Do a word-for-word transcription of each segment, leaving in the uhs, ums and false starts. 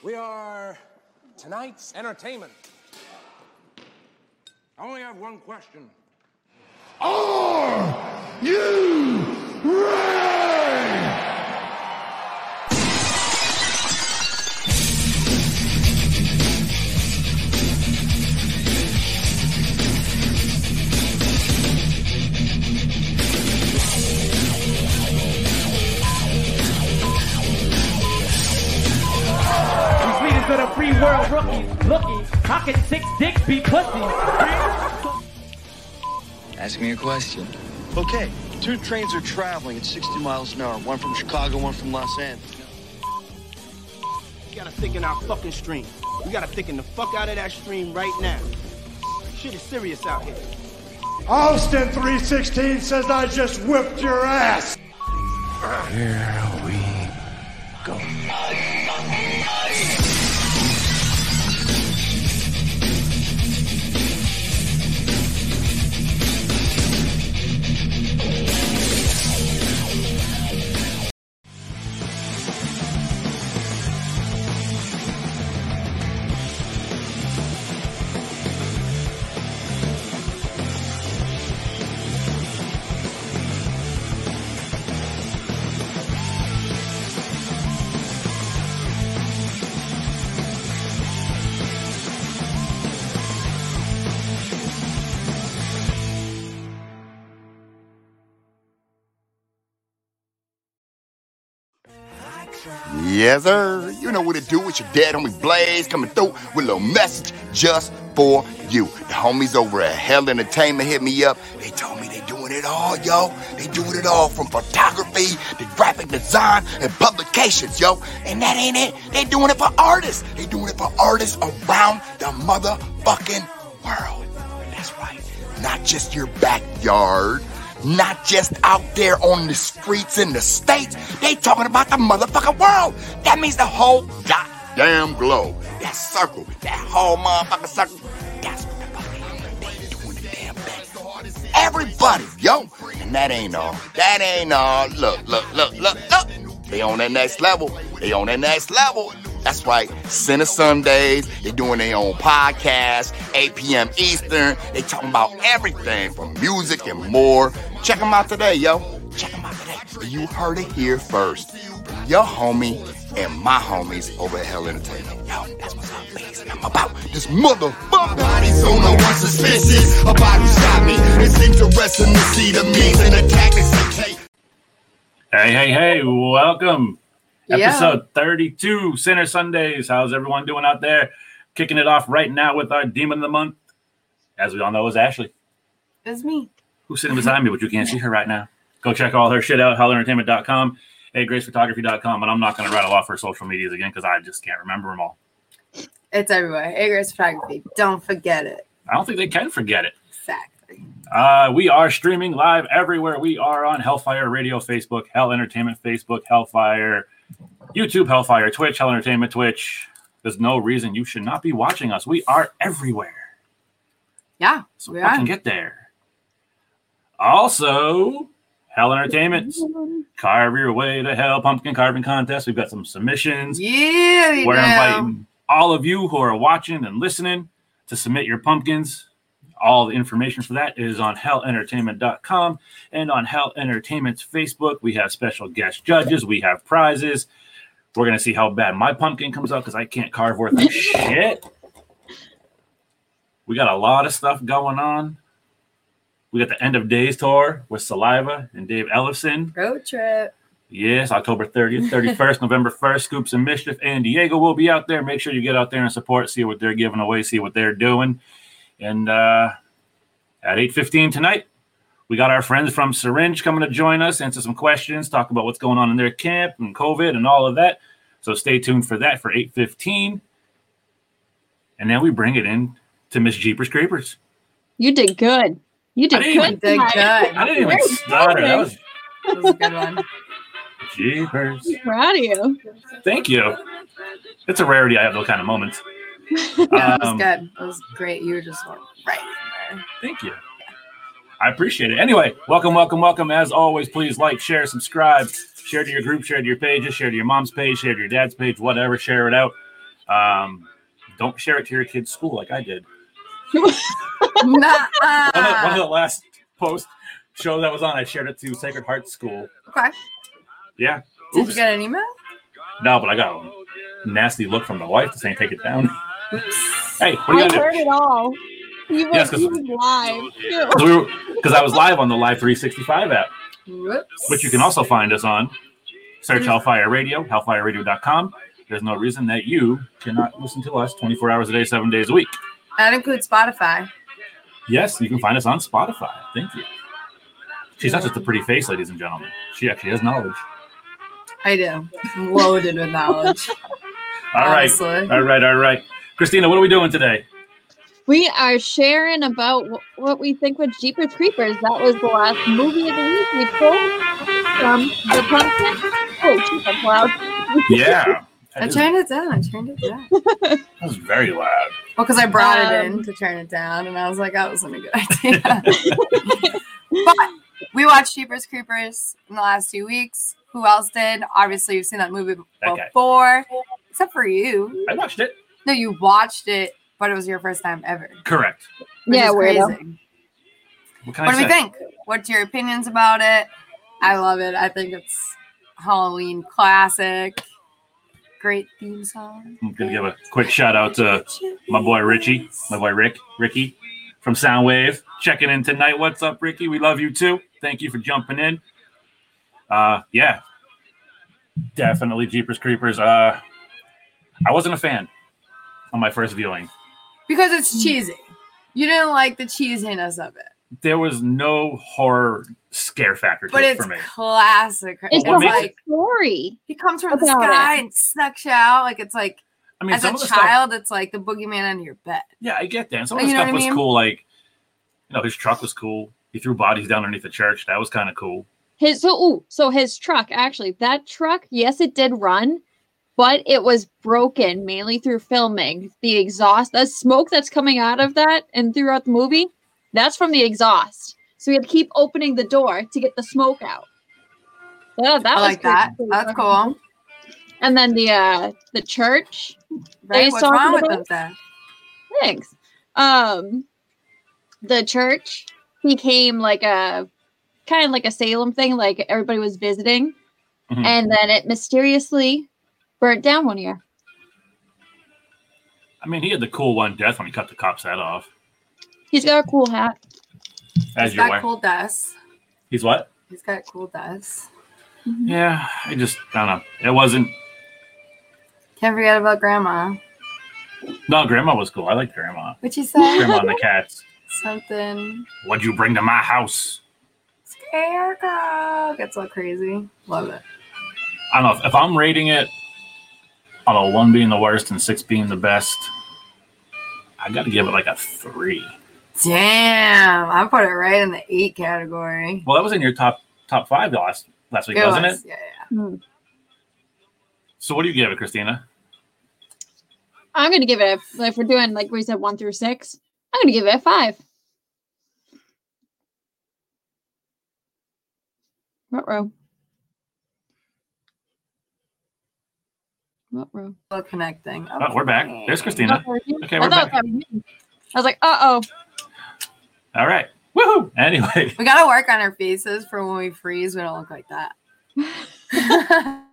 We are tonight's entertainment. I only have one question. Are you ready? For the free world rookie, looking, how can six dicks be pussy? Ask me a question. Okay, two trains are traveling at sixty miles an hour. One from Chicago, one from Los Angeles. We gotta thicken our fucking stream. We gotta thicken the fuck out of that stream right now. Shit is serious out here. Austin three sixteen says I just whipped your ass. Here we go. Yes, sir. You know what to do. It's your dad, homie Blaze, coming through with a little message just for you. The homies over at Hell Entertainment hit me up. They told me they doing it all, yo. They doing it all from photography to graphic design and publications, yo. And that ain't it. They doing it for artists. They doing it for artists around the motherfucking world. That's right. Not just your backyard. Not just out there on the streets in the States. They talking about the motherfucking world. That means the whole goddamn globe. That circle, that whole motherfucking circle. That's what the fuck they doing the damn thing. Everybody, yo. And that ain't all. That ain't all. Look, look, look, look, look. They on that next level. They on that next level. That's right. Center Sundays. They doing their own podcast. eight p.m. Eastern. They talking about everything from music and more. Check them out today, yo. Check them out today. You heard it here first. From your homie and my homies over at Hell Entertainment. Yo, that's what's up, baby. I'm about this motherfucker. Body's on no one suspicious about who shot me. It's interesting to see the means and the tactics they take. Hey, hey, hey, welcome. Yeah. Episode thirty-two, Center Sundays. How's everyone doing out there? Kicking it off right now with our Demon of the Month. As we all know, is Ashley. It's me. Who's sitting beside me, but you can't see her right now. Go check all her shit out, hell entertainment dot com, hey grace photography dot com, and I'm not going to rattle off her social medias again because I just can't remember them all. It's everywhere. Hey Grace Photography. Don't forget it. I don't think they can forget it. Exactly. Uh, we are streaming live everywhere. We are on Hellfire Radio Facebook, Hell Entertainment Facebook, Hellfire YouTube, Hellfire, Twitch, Hell Entertainment, Twitch. There's no reason you should not be watching us. We are everywhere. Yeah, So we I are. can get there. Also, Hell Entertainment, Carve Your Way to Hell Pumpkin Carving Contest. We've got some submissions. Yeah, we We're do. inviting all of you who are watching and listening to submit your pumpkins. All the information for that is on hell entertainment dot com and on Hell Entertainment's Facebook. We have special guest judges. We have prizes. We're going to see how bad my pumpkin comes out because I can't carve worth of shit. We got a lot of stuff going on. We got the End of Days tour with Saliva and Dave Ellefson. Road trip. Yes, October thirtieth, thirty-first, November first. Scoops and Mischief and Diego will be out there. Make sure you get out there and support, see what they're giving away, see what they're doing. And uh, at eight fifteen tonight, we got our friends from Syringe coming to join us, answer some questions, talk about what's going on in their camp and COVID and all of that. So stay tuned for that for eight fifteen. And then we bring it in to Miss Jeepers Creepers. You did good. You did I good. did good. I didn't even Very stutter. That was That was a good one. Jeepers. Proud of you. Thank you. It's a rarity I have those kind of moments. Yeah, that was Um, good. It was great. You were just like, right in there. Thank you. I appreciate it. Anyway, welcome, welcome, welcome. As always, please like, share, subscribe, share to your group, share to your pages, share to your mom's page, share to your dad's page, whatever, share it out. Um, don't share it to your kid's school like I did. Nuh-uh. One of, one of the last post show that was on, I shared it to Sacred Heart School. Okay. Yeah. Did Oops. you get an email? No, but I got a nasty look from the wife saying take it down. Hey, what are you I gonna heard it all. You were, Yes, 'cause- you were live. too. do? Because I was live on the Live three sixty-five app, Whoops. which you can also find us on. Search Hellfire Radio, hellfire radio dot com. There's no reason that you cannot listen to us twenty-four hours a day, seven days a week. That includes Spotify. Yes, you can find us on Spotify. Thank you. She's not just a pretty face, ladies and gentlemen. She actually has knowledge. I do. I'm loaded with knowledge. All right. Honestly. All right. All right. Christina, what are we doing today? We are sharing about wh- what we think with Jeepers Creepers. That was the last movie of the week. We pulled from the pumpkin. Oh, shit, that's loud. Yeah. I turned it down. I turned it down. That was very loud. Well, because I brought it Um, in to turn it down, and I was like, that wasn't a good idea. But we watched Jeepers Creepers in the last two weeks. Who else did? Obviously, you've seen that movie That guy. before, except for you. I watched it. No, you watched it, but it was your first time ever. Correct. Which Yeah, is weirdo. crazy. What can What I do we say? think? What's your opinions about it? I love it. I think it's Halloween classic. Great theme song. I'm gonna give a quick shout out to my boy Richie, my boy Rick, Ricky from Soundwave, checking in tonight. What's up, Ricky? We love you too. Thank you for jumping in. Uh, yeah, definitely Jeepers Creepers. Uh, I wasn't a fan on my first viewing. Because it's cheesy. You didn't like the cheesiness of it. There was no horror scare factor to But it it's for me. classic. It's It's the makes whole like story. he comes from the about sky it. and sucks you out. Like it's like I mean, as some a of the stuff. child, it's like the boogeyman under your bed. Yeah, I get that. And some of the You know stuff what I was mean? cool. Like, you know, his truck was cool. He threw bodies down underneath the church. That was kind of cool. His so ooh, so his truck actually that truck, yes, it did run, but it was broken mainly through filming. The exhaust, the smoke that's coming out of that and throughout the movie, that's from the exhaust. So we had to keep opening the door to get the smoke out. Yeah, that I was like pretty- that. pretty That's fucking cool. And then the uh the church. Right? He's What's wrong talking with about- them then? Thanks. Um, the church became like a kind of like a Salem thing, like everybody was visiting, Mhm. and then it mysteriously burnt down one year. I mean, he had the cool one death when he cut the cop's head off. He's got a cool hat. As He's you're got wearing. cool deaths. He's what? He's got cool deaths. Yeah, I just I don't know. It wasn't. Can't forget about Grandma. No, Grandma was cool. I liked Grandma. What you say? Grandma and the cats. Something. What'd you bring to my house? Scarecrow. Gets all crazy. Love it. I don't know if, if I'm rating it on a one being the worst and six being the best. I got to give it like a three. Damn. I put it right in the eight category. Well, that was in your top top five last last week, It wasn't was. it? Yeah, yeah. Hmm. So what do you give it, Christina? I'm gonna give it a, if we're doing like we said one through six. I'm gonna give it a five. What row? What row? Still connecting. Oh, we're back. There's Christina. Okay, I we're thought back. that was me. I was like, uh oh. All right. Woohoo! Anyway, We gotta work on our faces for when we freeze. We don't look like that.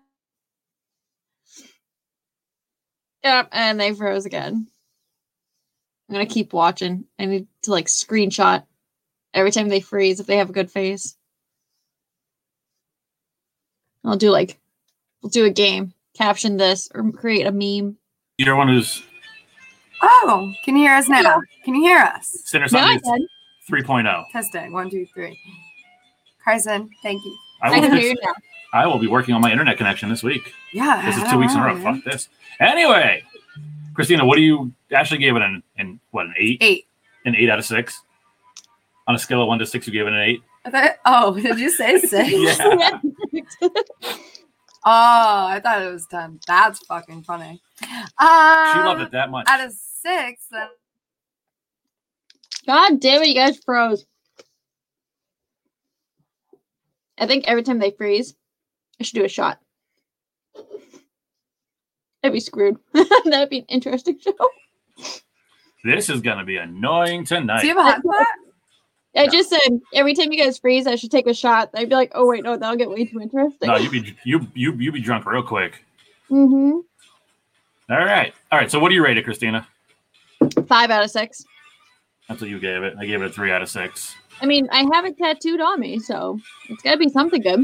Yep, and they froze again. I'm gonna keep watching. I need to like screenshot every time they freeze if they have a good face. I'll do like we'll do a game, caption this, or create a meme. you're one who's Oh, can you hear us now? Can you hear us? Sinner No, I Sunday can. three point oh. Testing. One, two, three. Carson, thank you. I I will, can fix- hear you now. I will be working on my internet connection this week. Yeah. This is I two weeks in a don't row. know, man. Fuck this. Anyway, Christina, what do you actually gave it an, an what an eight? Eight. An eight out of six. On a scale of one to six, you gave it an eight. I thought, oh, did you say six? Yeah. Oh, I thought it was ten. That's fucking funny. Um, She loved it that much. Out of six, then God damn it, you guys froze. I think every time they freeze, I should do a shot. If I'd be screwed. That'd be an interesting show. This is gonna be annoying tonight. Do you have a hot spot? I just said every time you guys freeze, I should take a shot. I'd be like, oh wait, no, that'll get way too interesting. No, you be you you you be drunk real quick. Mm-hmm. All right, all right. So what do you rate it, Christina? Five out of six. That's what you gave it. I gave it a three out of six. I mean, I have it tattooed on me, so it's got to be something good.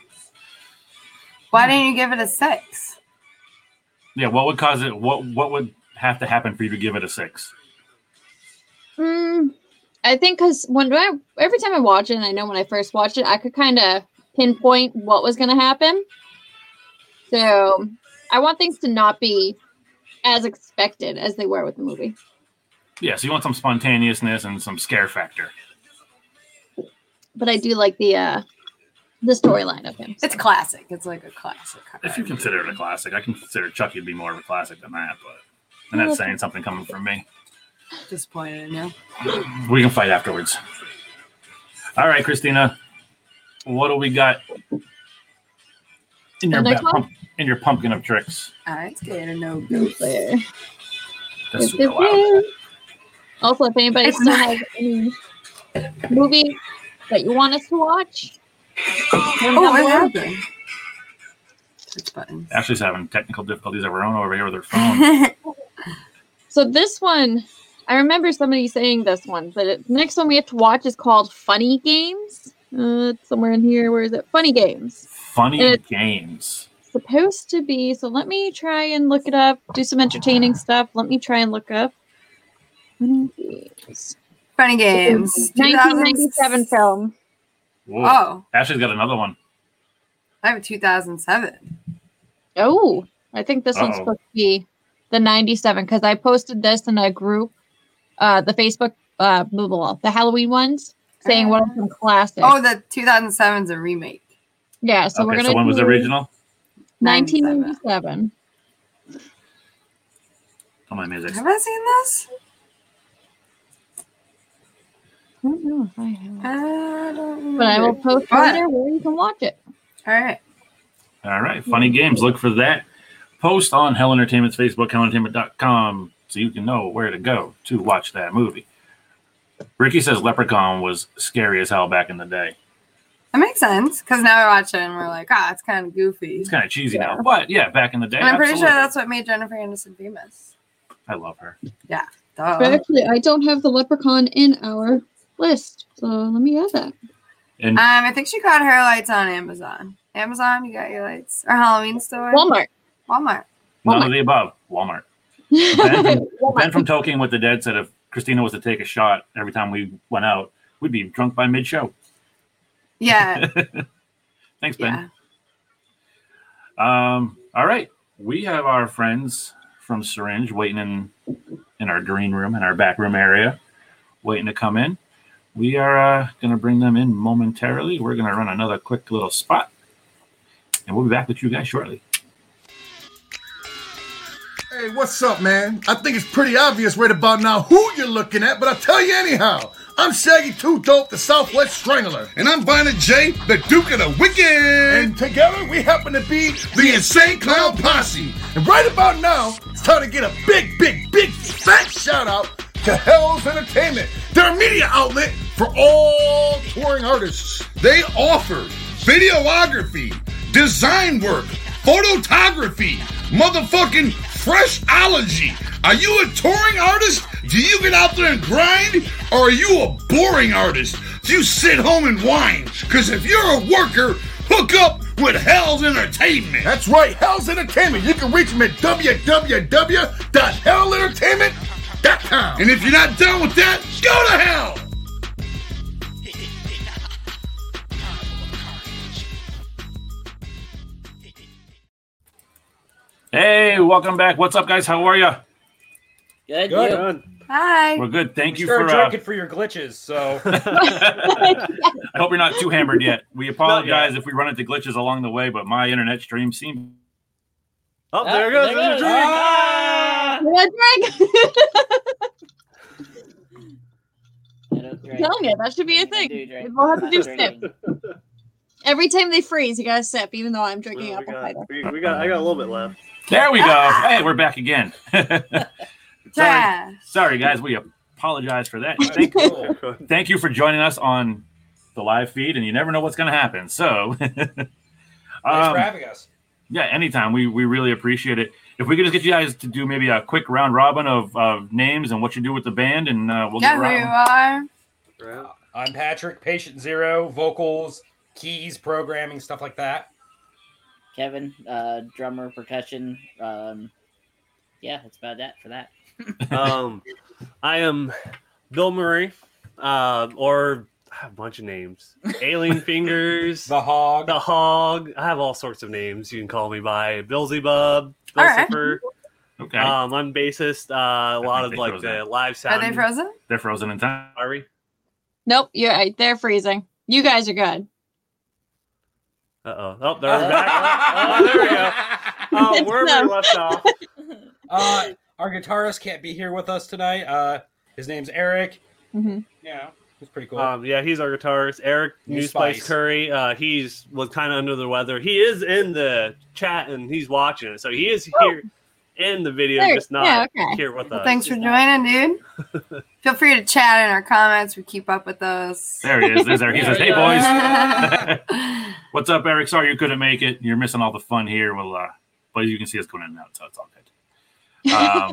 Why didn't you give it a six? Yeah, what would cause it? What what would have to happen for you to give it a six? Mm, I think because when I every time I watch it, and I know when I first watched it, I could kind of pinpoint what was going to happen. So I want things to not be as expected as they were with the movie. Yeah, so you want some spontaneousness and some scare factor. But I do like the uh, the storyline of him. So. It's classic. It's like a classic. If you consider it a classic, I can consider Chucky to be more of a classic than that. But and that's saying something coming from me. Disappointed, yeah. We can fight afterwards. All right, Christina, what do we got in your ba- pump, in your pumpkin of tricks? I'm scared of no ghosts. There. That's super loud. Also, if anybody still has any movie that you want us to watch, oh, what happened? Touch buttons. Ashley's having technical difficulties of her own over here with her phone. So this one, I remember somebody saying this one, but it, the next one we have to watch is called Funny Games. Uh, it's somewhere in here. Where is it? Funny Games. Funny Games. Supposed to be. So let me try and look it up. Do some entertaining stuff. Let me try and look up. Funny Games. Funny Games. nineteen ninety-seven film. Whoa. Oh. Ashley's got another one. I have a two thousand seven. Oh, I think this Uh-oh. one's supposed to be the ninety-seven because I posted this in a group, uh, the Facebook, uh, blah, blah, blah, the Halloween ones, saying Uh, what are some classics. Oh, the two thousand seven is a remake. Yeah, so okay, we're gonna. So when was the original? nineteen ninety-seven. Oh, my music. Have I seen this? I don't know if I have. I don't But I will post it What? there where you can watch it. All right. All right, Funny Games. Look for that post on Hell Entertainment's Facebook, hell entertainment dot com, so you can know where to go to watch that movie. Ricky says Leprechaun was scary as hell back in the day. That makes sense because now we watch it and we're like, ah, it's kind of goofy. It's kind of cheesy Yeah. now, but yeah, back in the day, And I'm pretty absolutely. sure that's what made Jennifer Aniston famous. I love her. Yeah. But Duh. actually, I don't have the Leprechaun in our list, so let me add that. And Um, I think she got her lights on Amazon. Amazon, you got your lights. Or Halloween store. Walmart. Walmart. none of the above. Walmart. Ben from, Ben from Toking with the Dead said if Christina was to take a shot every time we went out, we'd be drunk by mid-show. Yeah. Thanks, Ben. Yeah. Um, all right. We have our friends from Syringe waiting in, in our green room, in our back room area, waiting to come in. We are uh, going to bring them in momentarily. We're going to run another quick little spot, and we'll be back with you guys shortly. Hey, what's up, man? I think it's pretty obvious right about now who you're looking at, but I'll tell you anyhow. I'm Shaggy Two Dope, the Southwest Strangler. And I'm Bonnet J, the Duke of the Wicked. And together we happen to be the Insane Clown Posse. And right about now, it's time to get a big, big, big fat shout out to Hell's Entertainment. They're a media outlet for all touring artists. They offer videography, design work, photography, motherfucking freshology. Are you a touring artist? Do you get out there and grind? Or are you a boring artist? Do you sit home and whine? Because if you're a worker, hook up with Hell's Entertainment. That's right, Hell's Entertainment. You can reach them at w w w dot hell entertainment dot com. And if you're not done with that, go to hell! Hey, welcome back. What's up, guys? How are you? Good. Good. You? Good. Hi. We're good. Thank you Start for. Uh, drinking for your glitches. So I hope you're not too hammered yet. We apologize yet. if we run into glitches along the way, but my internet stream seems. Oh, there it goes. there There's goes. your drink. Ah! I I don't drink. I'm telling you, that should be a thing. do drink. We'll have to do I'm sip. drinking. Every time they freeze, you gotta sip, even though I'm drinking Well, we, apple got, cider. we, we got. I got a little bit left. There we go. Hey, we're back again. Yeah. sorry, sorry, guys. We apologize for that. Thank, thank you for joining us on the live feed, and you never know what's going to happen. So, Thanks um, for having us. Yeah, anytime. We we really appreciate it. If we could just get you guys to do maybe a quick round robin of, of names and what you do with the band, and uh, we'll Yeah, get who you around. are. I'm Patrick, Patient Zero, vocals, keys, programming, stuff like that. Kevin, uh, drummer, percussion. Um, yeah, that's about that for that. um, I am Bill Murray, uh, or I have a bunch of names. Alien Fingers, the Hog, the Hog. I have all sorts of names you can call me by. Billsy Bub, All right. Billsipper. Okay. Um, I'm bassist. Uh, a lot of they like froze the out. live Are sound. they frozen? They're frozen in time. Are we? Nope, you're right. They're freezing. You guys are good. Uh oh. Oh, they're back. Oh, there we go. Oh, where we left off. Uh, our guitarist can't be here with us tonight. Uh, his name's Eric. Mm-hmm. Yeah, he's pretty cool. Um, yeah, he's our guitarist. Eric New New Spice Spice. Curry. Uh, he's was kind of under the weather. He is in the chat and he's watching it, so he is here in the video, There- just not yeah, okay. here with Well, us. thanks for joining, dude. Feel free to chat in our comments. We keep up with those. There he is. There's Eric. He says, "Hey boys, what's up, Eric? Sorry you couldn't make it. You're missing all the fun here. Well, uh, but you can see us going in and out, so it's all good."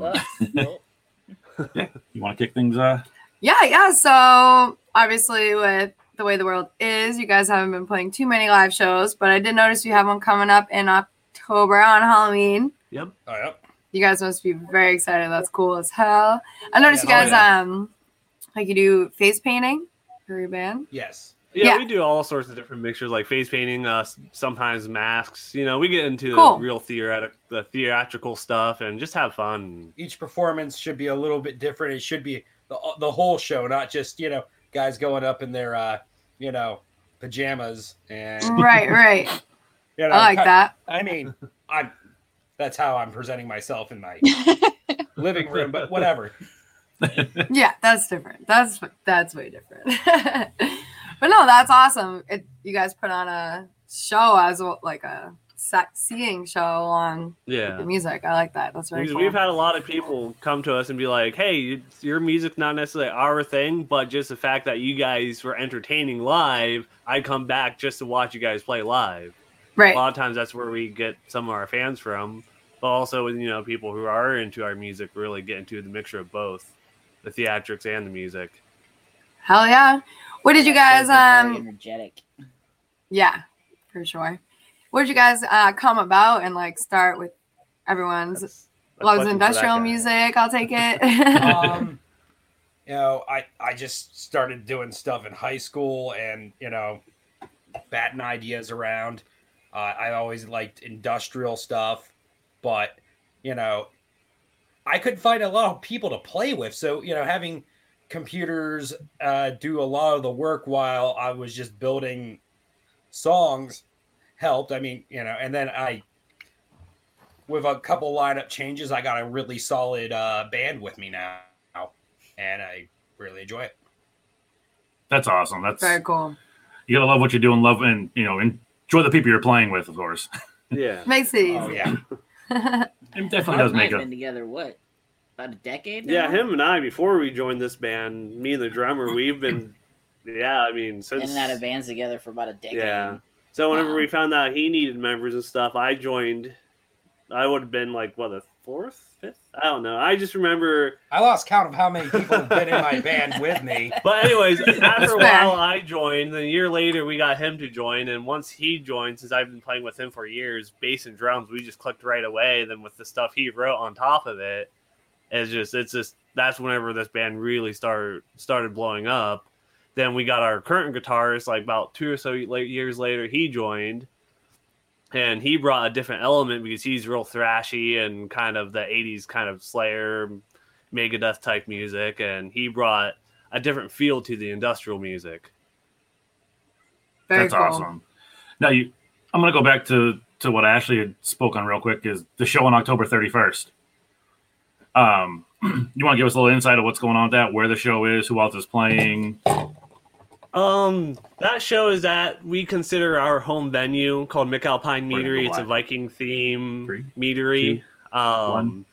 Um, yeah, you want to kick things? Uh, Yeah, yeah. So obviously, with the way the world is, you guys haven't been playing too many live shows, but I did notice you have one coming up in October on Halloween. Yep. Oh, yep. You guys must be very excited. That's cool as hell. I noticed Yeah, you oh, guys, yeah. um, like you do face painting for your band. Yes. Yeah, Yeah. we do all sorts of different mixtures, like face painting, uh, s- sometimes masks. You know, we get into Cool. the real theoretic, the theatrical stuff, and just have fun. Each performance should be a little bit different. It should be the, the whole show, not just, you know, guys going up in their, uh, you know, pajamas and Right, right. You know, I like that. I mean, I'm that's how I'm presenting myself in my living room, but whatever. Yeah, that's different. That's that's way different. But no, that's awesome. It, you guys put on a show as well, like a seeing show along Yeah. with the music. I like that. That's very Because cool. we've had a lot of people come to us and be like, "Hey, it's- your music's not necessarily our thing, but just the fact that you guys were entertaining live, I come back just to watch you guys play live." Right. A lot of times that's where we get some of our fans from, but also you know people who are into our music really get into the mixture of both, the theatrics and the music. Hell yeah! What did you guys? Very Um, energetic. yeah, for sure. What did you guys uh, come about and like start with? Everyone's loves question for that industrial guy. music. I'll take it. um, you know, I I just started doing stuff in high school, and you know, batting ideas around. Uh, I always liked industrial stuff, but you know, I couldn't find a lot of people to play with. So you know, having computers uh, do a lot of the work while I was just building songs helped. I mean, you know, and then I, with a couple lineup changes, I got a really solid uh, band with me now, and I really enjoy it. that's awesome. That's Very cool. You gotta love what you're doing. Love and you know enjoy the people you're playing with, of course. Yeah. Makes it easy. Oh yeah. It definitely Mark does and I make have a. been together what about a decade? Yeah, now? him and I, before we joined this band, me and the drummer, we've been, yeah, I mean, since. in and out of bands together for about a decade. Yeah. So whenever Wow. we found out he needed members and stuff, I joined. I would have been like, what, the fourth, fifth? I don't know. I just remember. I lost count of how many people have been in my band with me. But anyways, after a fair. while, I joined. Then a year later, we got him to join. And once he joined, since I've been playing with him for years, bass and drums, we just clicked right away. Then with the stuff he wrote on top of it, it's just, it's just, that's whenever this band really started started blowing up. Then we got our current guitarist, like about two or so late years later, he joined. And he brought a different element because he's real thrashy and kind of the eighties kind of Slayer, Megadeth type music. And he brought a different feel to the industrial music. Very That's cool. awesome. Now you, I'm gonna go back to to what Ashley had spoke on real quick. Is the show on October thirty-first? Um, you want to give us a little insight of what's going on with that, where the show is, who else is playing? Um, that show is at we consider our home venue called McAlpine Meadery. It's a Viking theme Three, meadery. two, um, one.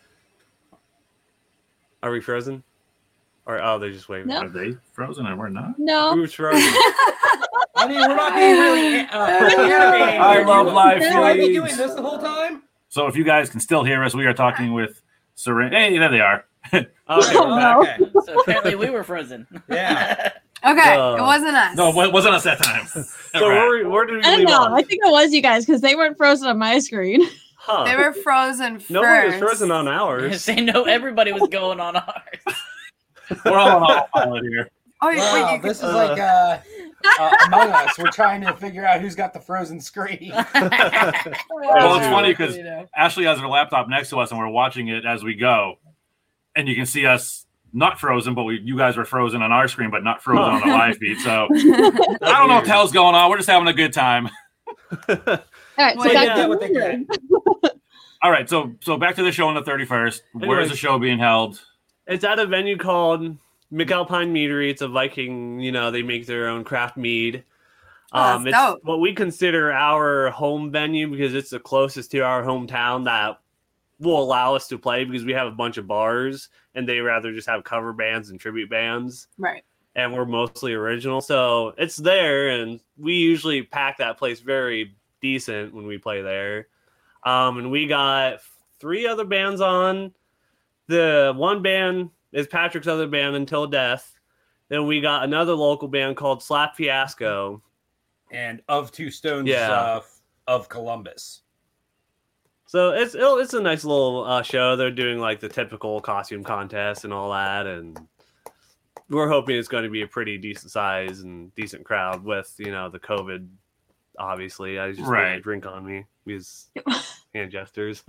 Are we frozen? Or oh, they're just waving. No. Are they frozen and we're not? No. Who's frozen? I mean, we're not being really uh, animated. I love live Should I be feeds. doing this the whole time? So if you guys can still hear us, we are talking with Serena. Hey, there they are. Okay, Oh, no. Okay. So apparently we were frozen. Yeah. Okay, Uh, it wasn't us. No, it wasn't us that time. So All right. where, where did we I don't leave know. off? I think it was you guys because they weren't frozen on my screen. Huh. They were frozen first. Nobody was frozen on ours. Say no, everybody was going on ours. We're all on autopilot here. Oh, you- Wow, wait, you this could- is like uh, uh, Among Us. We're trying to figure out who's got the frozen screen. Well, it's funny because You know. Ashley has her laptop next to us, and we're watching it as we go, and you can see us not frozen, but we, you guys were frozen on our screen, but not frozen on the live feed. So I don't know what the hell's going on. We're just having a good time. All right, so Well, back yeah, to what they get. All right, so so back to the show on the thirty-first. Where Anyways. is the show being held? It's at a venue called McAlpine Meadery. It's a Viking, you know, they make their own craft mead. Oh, Um, that's it's dope. what we consider our home venue because it's the closest to our hometown that will allow us to play because we have a bunch of bars and they rather just have cover bands and tribute bands. Right. And we're mostly original. So it's there and we usually pack that place very decent when we play there. Um, and we got three other bands on. The one band is Patrick's other band, Until Death. Then we got another local band called Slap Fiasco. And of Two Stones Yeah. uh, of Columbus. So it's it'll- it's a nice little uh, show. They're doing like the typical costume contest and all that, and we're hoping it's going to be a pretty decent size and decent crowd with you know the COVID. Obviously, I just Right. right. drink on me because hand gestures.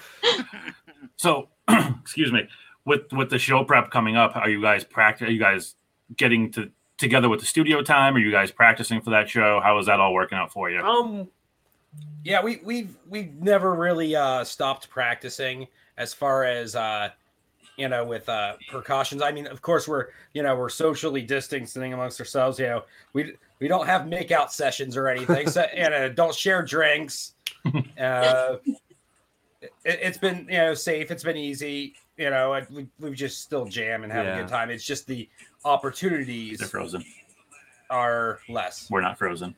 So, excuse me. With with the show prep coming up, are you guys practice? Are you guys getting to together with the studio time? Are you guys practicing for that show? How is that all working out for you? um, Yeah, we we've we've never really uh, stopped practicing as far as uh, you know with uh, precautions. I mean, of course, we're you know we're socially distancing amongst ourselves. You know, we we don't have makeout sessions or anything. So you know, don't share drinks. Uh, it, it's been you know safe. It's been easy. You know, and we we just still jam and have Yeah. a good time. It's just the opportunities They're frozen. are less. We're not frozen.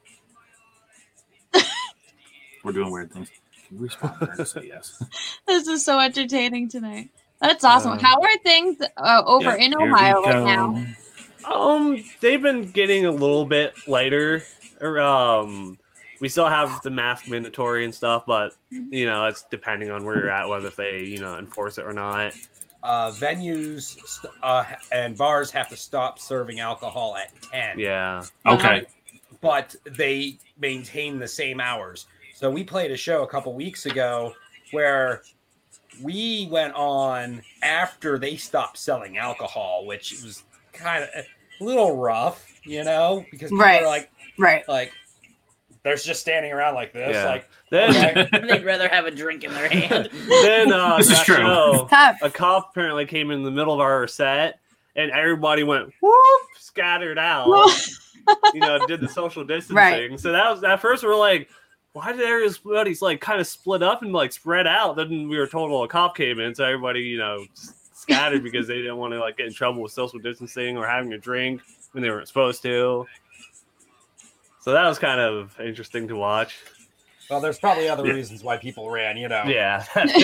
We're doing weird things. Can you respond there and say yes? This is so entertaining tonight. That's awesome. Uh, How are things uh, over Yeah, in here we Ohio right go. now? Um, they've been getting a little bit lighter. Or, Um, we still have the mask mandatory and stuff, but you know, it's depending on where you're at, whether if they you know enforce it or not. Uh, venues st- uh, and bars have to stop serving alcohol at ten. Yeah. Okay. But they maintain the same hours. So we played a show a couple weeks ago where we went on after they stopped selling alcohol, which was kind of a little rough, you know, because people Right. are like, Right. like they're just standing around like this, Yeah. like Then, okay. They'd rather have a drink in their hand. then uh, This is that true. show, It's tough. a cop apparently came in the middle of our set, and everybody went whoop, scattered out. you know, did the social distancing. Right. So that was at first we were like, why did everybody's like kind of split up and like spread out? Then we were told a cop came in, so everybody you know scattered because they didn't want to like get in trouble with social distancing or having a drink when they weren't supposed to. So that was kind of interesting to watch. Well, there's probably other Yeah. reasons why people ran, you know. Yeah.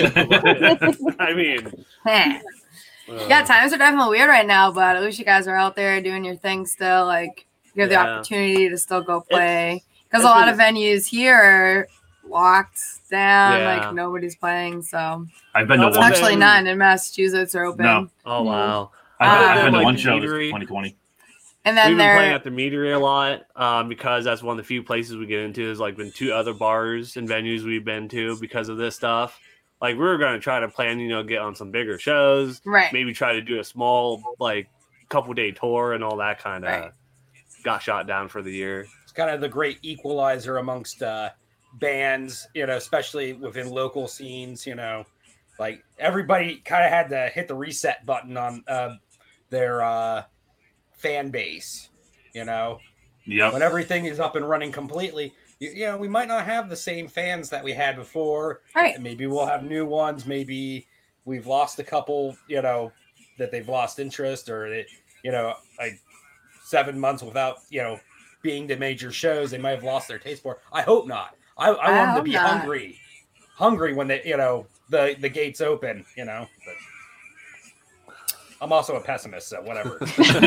I mean, Heh. uh, Yeah, times are definitely weird right now, but at least you guys are out there doing your thing still. Like, you have the Yeah. opportunity to still go play. Because it's a lot been- of venues here are locked down, Yeah. like nobody's playing. So, I've been to Other one. actually, than- none in Massachusetts are open. No. Oh wow. I've, Uh, I've been to like one the show this Meadery. twenty twenty. And We've then been playing they're at the Meadery a lot um, because that's one of the few places we get into. There's like been two other bars and venues we've been to because of this stuff. Like we were going to try to plan, you know, get on some bigger shows, right. maybe try to do a small like couple day tour and all that kind of Right. got shot down for the year. It's kind of the great equalizer amongst uh, bands, you know, especially within local scenes, you know, like everybody kind of had to hit the reset button on uh, their uh, fan base, you know, Yep. When everything is up and running completely, you, you know, we might not have the same fans that we had before. Right. Maybe we'll have new ones. Maybe we've lost a couple, you know, that they've lost interest, or it, you know, like seven months without, you know, being to major shows, they might have lost their taste for it. I hope not. I, I, I want them hope to be not. hungry, hungry when they, you know, the the gates open. You know, but I'm also a pessimist, so whatever.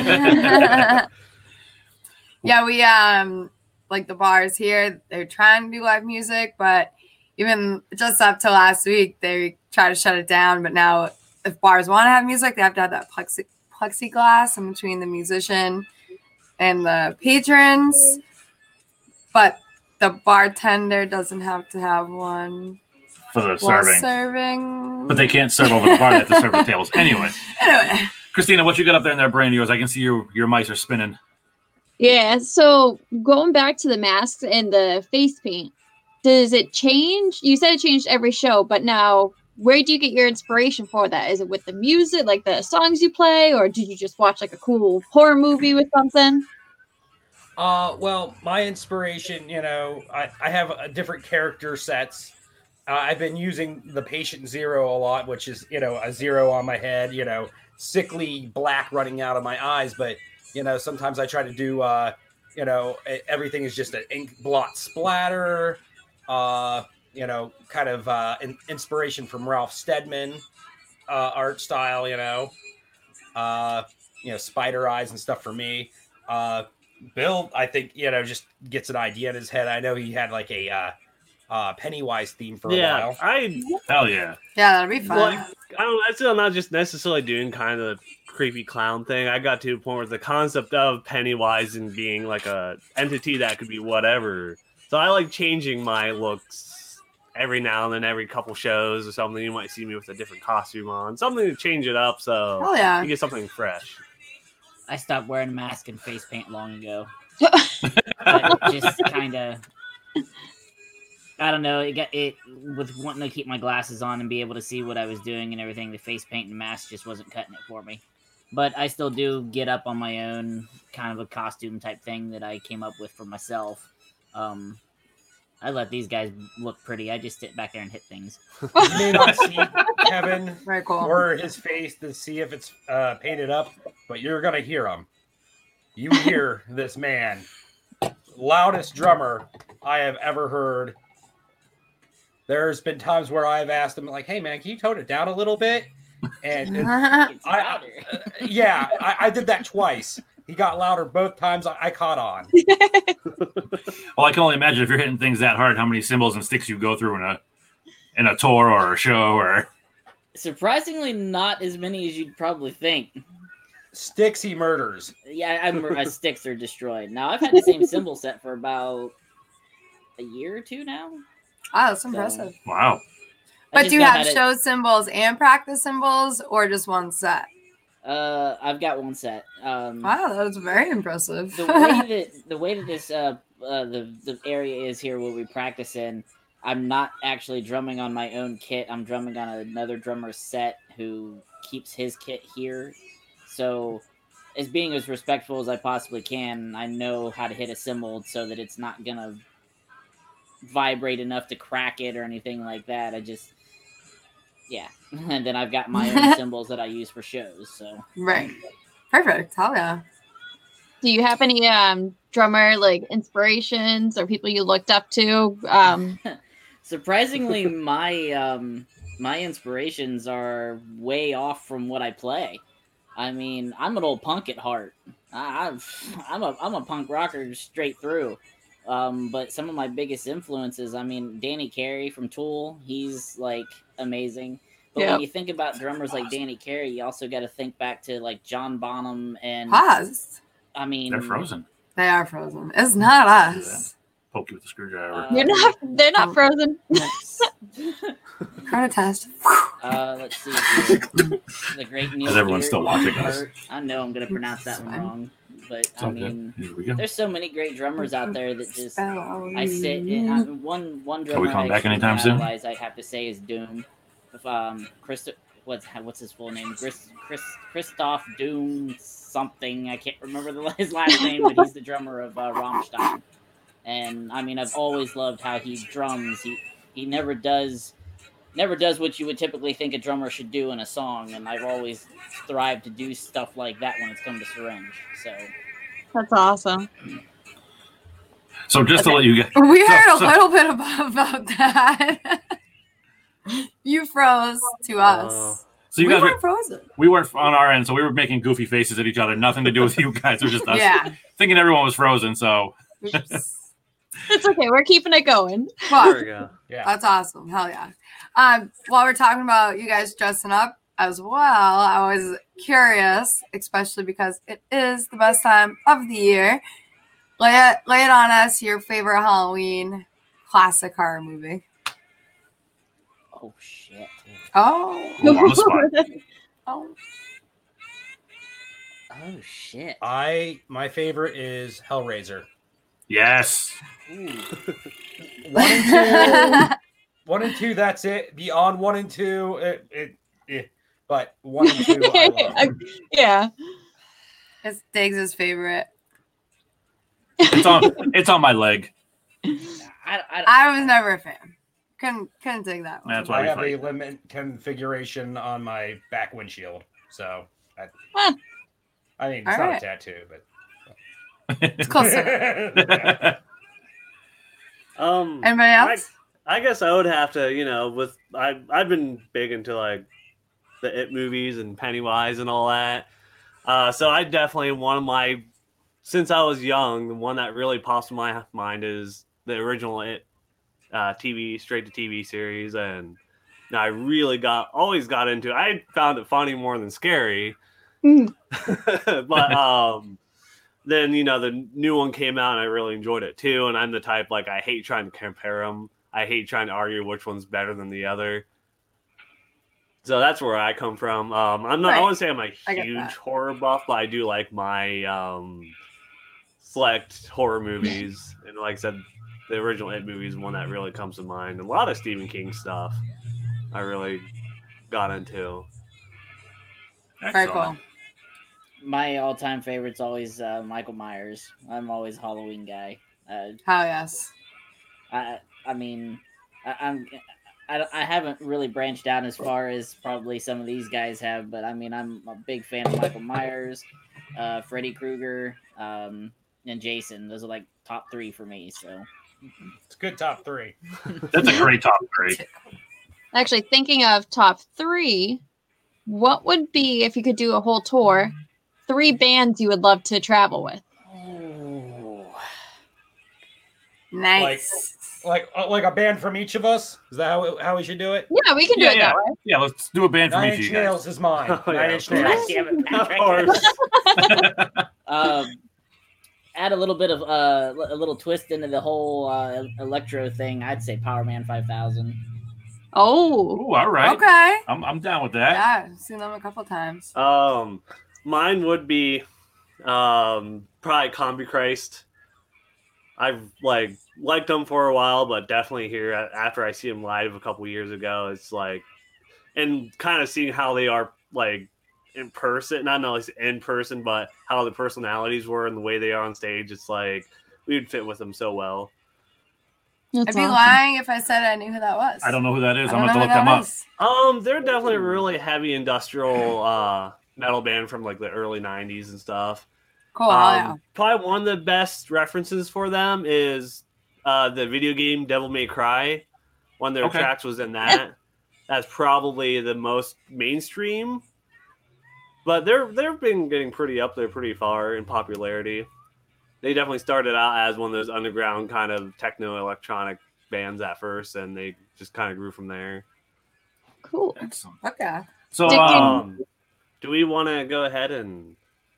Yeah, we um like the bars here, they're trying to do live music, but even just up till last week, they try to shut it down. But now, if bars want to have music, they have to have that plexi- plexiglass in between the musician and the patrons. But the bartender doesn't have to have one For the while serving. serving. But they can't serve over the bar. They have to serve the tables. Anyway. Anyway. Christina, what you got up there in that brain of yours? I can see your, your mics are spinning. Yeah, so going back to the masks and the face paint, does it change? You said it changed every show, but now where do you get your inspiration for that? Is it with the music, like the songs you play, or did you just watch like a cool horror movie with something? Uh, well, my inspiration, you know, I, I have a different character sets. Uh, I've been using the Patient Zero a lot, which is, you know, a zero on my head, you know, sickly black running out of my eyes. But, you know, sometimes I try to do, uh, you know, everything is just an ink blot splatter, uh, you know, kind of uh, in, inspiration from Ralph Steadman uh, art style, you know, uh, you know, spider eyes and stuff for me. Uh, Bill, I think, you know, just gets an idea in his head. I know he had like a uh, uh, Pennywise theme for a Yeah, while. I Hell yeah. Yeah, that'd be fun. Like, I don't. I'm still not just necessarily doing kind of the creepy clown thing. I got to a point where the concept of Pennywise and being like a entity that could be whatever. So I like changing my looks every now and then, every couple shows or something. You might see me with a different costume on, something to change it up. So Hell yeah. you get something fresh. I stopped wearing a mask and face paint long ago. But just kind of, I don't know. It got it with wanting to keep my glasses on and be able to see what I was doing and everything. The face paint and mask just wasn't cutting it for me. But I still do get up on my own, kind of a costume type thing that I came up with for myself. Um, I let these guys look pretty. I just sit back there and hit things. You may not see Kevin Very cool. or his face to see if it's uh, painted up, but you're going to hear him. You hear this man, loudest drummer I have ever heard. There's been times where I've asked him, like, hey, man, can you tone it down a little bit? And it, I, I, yeah, I, I did that twice. He got louder both times. I, I caught on. Well, I can only imagine if you're hitting things that hard, how many cymbals and sticks you go through in a in a tour or a show. Or Surprisingly, not as many as you'd probably think. Sticks he murders. Yeah, I'm, my sticks are destroyed. Now, I've had the same cymbal set for about a year or two now. Wow, that's impressive. Wow. I But just do you got have had it- show symbols and practice symbols, or just one set? Uh, I've got one set. Um, Wow, that was very impressive. the way that the way that this uh, uh the the area is here where we practice in, I'm not actually drumming on my own kit. I'm drumming on another drummer's set who keeps his kit here. So, as being as respectful as I possibly can, I know how to hit a cymbal so that it's not gonna vibrate enough to crack it or anything like that. I just yeah, and then I've got my own cymbals that I use for shows. So Right. Perfect. Hell yeah. Do you have any um drummer like inspirations or people you looked up to? Um surprisingly, my um my inspirations are way off from what I play. I mean, I'm an old punk at heart. I, I've, I'm a I'm a punk rocker straight through. Um, but some of my biggest influences, I mean, Danny Carey from Tool, he's like amazing. But Yep. when you think about drummers like Danny Carey, you also got to think back to like John Bonham and Pause. I mean, they're frozen. They are frozen. It's not us. Poke you with a screwdriver. Uh, You're not they're not frozen. Chrono test. Uh, let's see. Here. The great Neil. As everyone's Peart, still watching us. Peart. I know I'm gonna pronounce that one wrong, but It's I all good. mean, Here we go. there's so many great drummers out there that just I sit in. I, one one Are we drummer coming I back anytime soon? idolize, I have to say is Doom. If um, Christo- what's what's his full name? Chris Chris Christoph Doom something. I can't remember the, his last name, but he's the drummer of uh, Rammstein. And I mean, I've always loved how he drums. He he never does never does what you would typically think a drummer should do in a song. And I've always thrived to do stuff like that when it's come to Syringe. So that's awesome. So just to let you get, We so, heard a so, little bit about, about that. You froze to us. So you we guys weren't were frozen. We weren't on our end, so we were making goofy faces at each other. Nothing to do with you guys. It was just us Yeah. thinking everyone was frozen. So It's okay. We're keeping it going. Well, There we go. Yeah. That's awesome. Hell yeah. Um, while we're talking about you guys dressing up as well, I was curious, especially because it is the best time of the year. Lay it, lay it on us, your favorite Halloween classic horror movie. oh shit. Oh. Ooh, on the spot. Oh. Oh shit. I my favorite is Hellraiser. Yes. One and two. One and two. That's it. Beyond one and two, it, it, it but one and two. I love. Yeah. It's Diggs' favorite. It's on. It's on my leg. I, I, I was never a fan. Couldn't couldn't dig that one. That's why I we have fight. a limit configuration on my back windshield, so I, Huh. I mean it's All not right. a tattoo, but It's close to Um, Anybody I, else? I guess I would have to, you know, with I I've been big into like the It movies and Pennywise and all that. Uh, so I definitely one of my since I was young, the one that really pops in my mind is the original It uh, T V straight to T V series, and I really got always got into it. I found it funny more than scary, but um. Then, you know, the new one came out and I really enjoyed it too. And I'm the type, like, I hate trying to compare them. I hate trying to argue which one's better than the other. So that's where I come from. Um, I'm not, Right. I wouldn't say I'm a I get huge that. horror buff, but I do like my um, select horror movies. And like I said, the original It movie is one that really comes to mind. And a lot of Stephen King stuff I really got into. Very cool. my all-time favorite's always uh, Michael Myers. I'm always a Halloween guy. Uh, Hell yes. I I mean, I, I'm I, I haven't really branched out as far as probably some of these guys have, but I mean, I'm a big fan of Michael Myers, uh, Freddy Krueger, um, and Jason. Those are like top three for me. So it's a good top three. That's a great top three. Actually, thinking of top three, what would be, if you could do a whole tour, three bands you would love to travel with? Nice. Like, like, like a band from each of us. Is that how, how we should do it? Yeah, we can do Yeah, it yeah. that way. Yeah, let's do a band from Nine each of Inch you guys. Nails is mine. Oh, Nine yeah. Inch Nails. Damn it, Of Patrick. course. um, add a little bit of uh, a little twist into the whole uh, electro thing. I'd say Power Man five thousand. Oh, Ooh, all right. Okay. I'm I'm down with that. Yeah, I've seen them a couple times. Um, mine would be um probably Combi Christ. I've like liked them for a while, but definitely here a- after I see them live a couple years ago, it's like, and kind of seeing how they are like in person, not only in person, but how the personalities were and the way they are on stage. It's like we would fit with them so well. that's I'd be awesome. lying if I said I knew who that was. I don't know who that is. I I'm don't gonna have to know look who them that up. is. Um, they're definitely a really heavy industrial uh metal band from like the early nineties and stuff. Cool. Um, yeah. Probably one of the best references for them is uh, the video game Devil May Cry. One of their Okay. tracks was in that. That's probably the most mainstream, but they're they've been getting pretty up there, pretty far in popularity. They definitely started out as one of those underground kind of techno electronic bands at first, and they just kind of grew from there. Cool. Excellent. Okay. So Dick um, Um, do we want to go ahead and?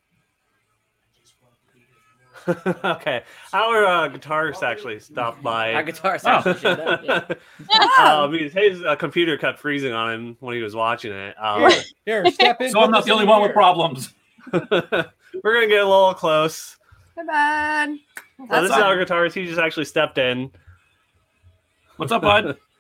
Okay, our uh, guitarist actually stopped by. Our guitarist actually showed up. Yeah. uh, because his uh, computer kept freezing on him when he was watching it. Um, Here, here, step in. so I'm put not this the only in one here. with problems. we're gonna get a little close. Hey, bud. So That's this is fine. our guitarist. He just actually stepped in. What's up, bud?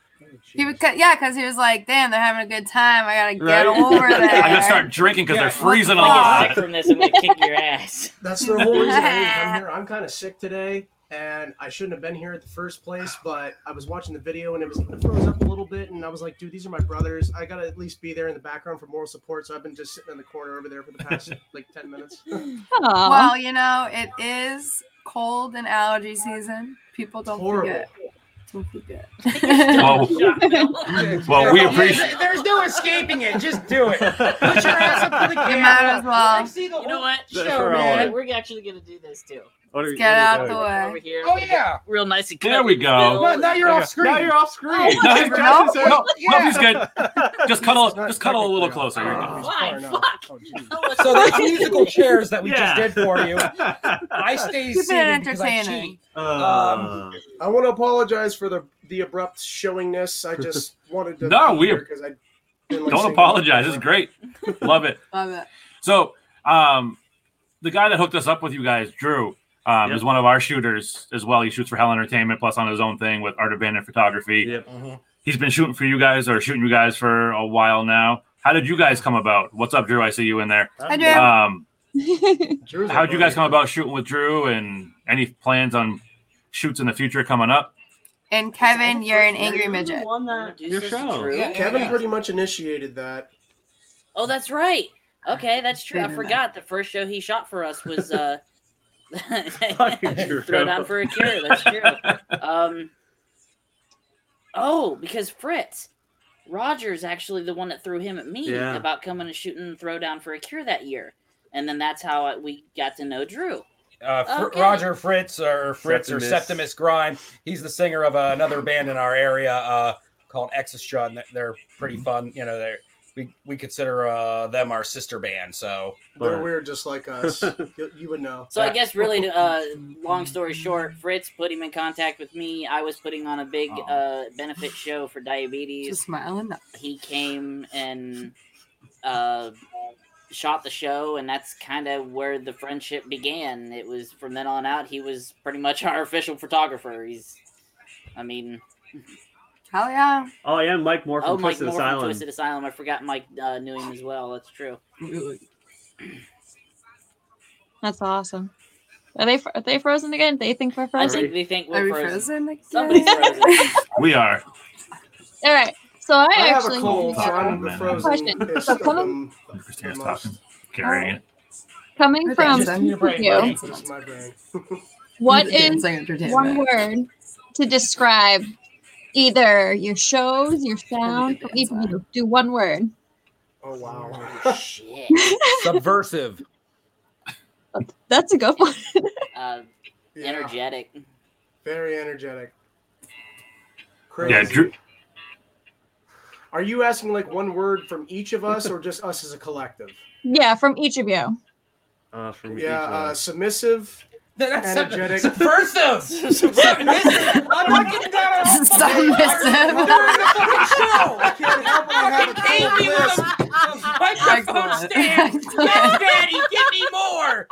He would, cut- yeah, because he was like, "Damn, they're having a good time. I gotta get Right? over there." I gotta start drinking because Yeah. they're freezing a When I lot. get sick from this, I'm gonna kick your ass. That's the whole reason I didn't come here. I'm kind of sick today, and I shouldn't have been here at the first place. But I was watching the video, and it was it froze up a little bit, and I was like, "Dude, these are my brothers. I gotta at least be there in the background for moral support." So I've been just sitting in the corner over there for the past like ten minutes. Well, you know, it is cold and allergy season. People don't Horrible. forget. Don't forget. Well, well, we appreciate. There's no escaping it. Just do it. Put your ass up to the camera. You might as well. See the You know what? That's Show, for all man. right. We're actually gonna do this too. What are you- Get what are you out doing? the way. Over here. Oh yeah. Real nice and There we cuddly, go. Bill. Well, now you're off screen. Now you're off screen. No, Never no, know. no, Yeah. no, he's good. Just cuddle, It's not just cuddle a little technically closer. You're off. good. Oh, Why? far enough. Fuck. Oh, geez. So those musical chairs that we Yeah. just did for you, I stay Keep it seated because I entertaining. cheat. Uh, I want to apologize for the the abrupt showingness. I just wanted to. No, be we- here 'cause I didn't like Don't saying apologize. that. This is great. Love it. Love it. So, um, the guy that hooked us up with you guys, Drew, um, Yep. is one of our shooters as well. He shoots for Hell Entertainment, plus on his own thing with Art of Bandit Photography. Yep. He's been shooting for you guys or shooting you guys for a while now. How did you guys come about? What's up, Drew? I see you in there. Hi, Drew. Um, Drew's how'd you our guys come about shooting with Drew, and any plans on shoots in the future coming up? And Kevin, you're an angry midget. One that Your show. Drew. Yeah. Kevin pretty much initiated that. Oh, that's right. Okay, that's true. I Didn't I? forgot the first show he shot for us was uh Fucking Drew. Throw Down for a Cure. That's true. Um Oh, because Fritz Roger's actually the one that threw him at me Yeah. about coming and shooting Throw Down for a Cure that year. And then that's how I, we got to know Drew. Uh, Fr- Okay. Roger Fritz or Fritz Septimus. or Septimus Grime. He's the singer of uh, another band in our area uh, called Existra. And they're pretty fun. You know, they we we consider uh, them our sister band. So They're But- weird, just like us. you, you would know. So I guess really, to, uh, long story short, Fritz put him in contact with me. I was putting on a big uh, benefit show for diabetes. Just smiling. He came and uh, shot the show, and that's kind of where the friendship began. It was from then on out. He was pretty much our official photographer. He's, I mean, Hell yeah. Oh yeah, Mike Moore from oh, Mike Twisted Moore from Asylum. Twisted Asylum. I forgot Mike uh, knew him as well. That's true. That's awesome. Are they are they frozen again? They think we're I frozen. think they think Are we're we frozen. frozen again? Somebody's frozen. We are. All right. So I, I have actually a cold, so Oh, I'm the man. frozen. Question. So coming- Christina's talking, carrying it. coming Just from in your brain, you, buddy. Just my brain. what Dancing is entertainment. one word to describe either your shows, your sound, or each of you? Do one word. Oh wow. Oh, shit. subversive. That's a good one. Uh, Yeah, energetic. very energetic. Crazy. Yeah, Drew. Are you asking like one word from each of us, or just us as a collective? Yeah, from each of you. Uh, from Yeah, each of uh, us. submissive, That's energetic. subversive. Subversive. I'm not getting down on Submissive. During the fucking show. I can't help it. I have a Came cold me with list. a microphone Excellent. stand. Excellent. Yes, Daddy, give me more.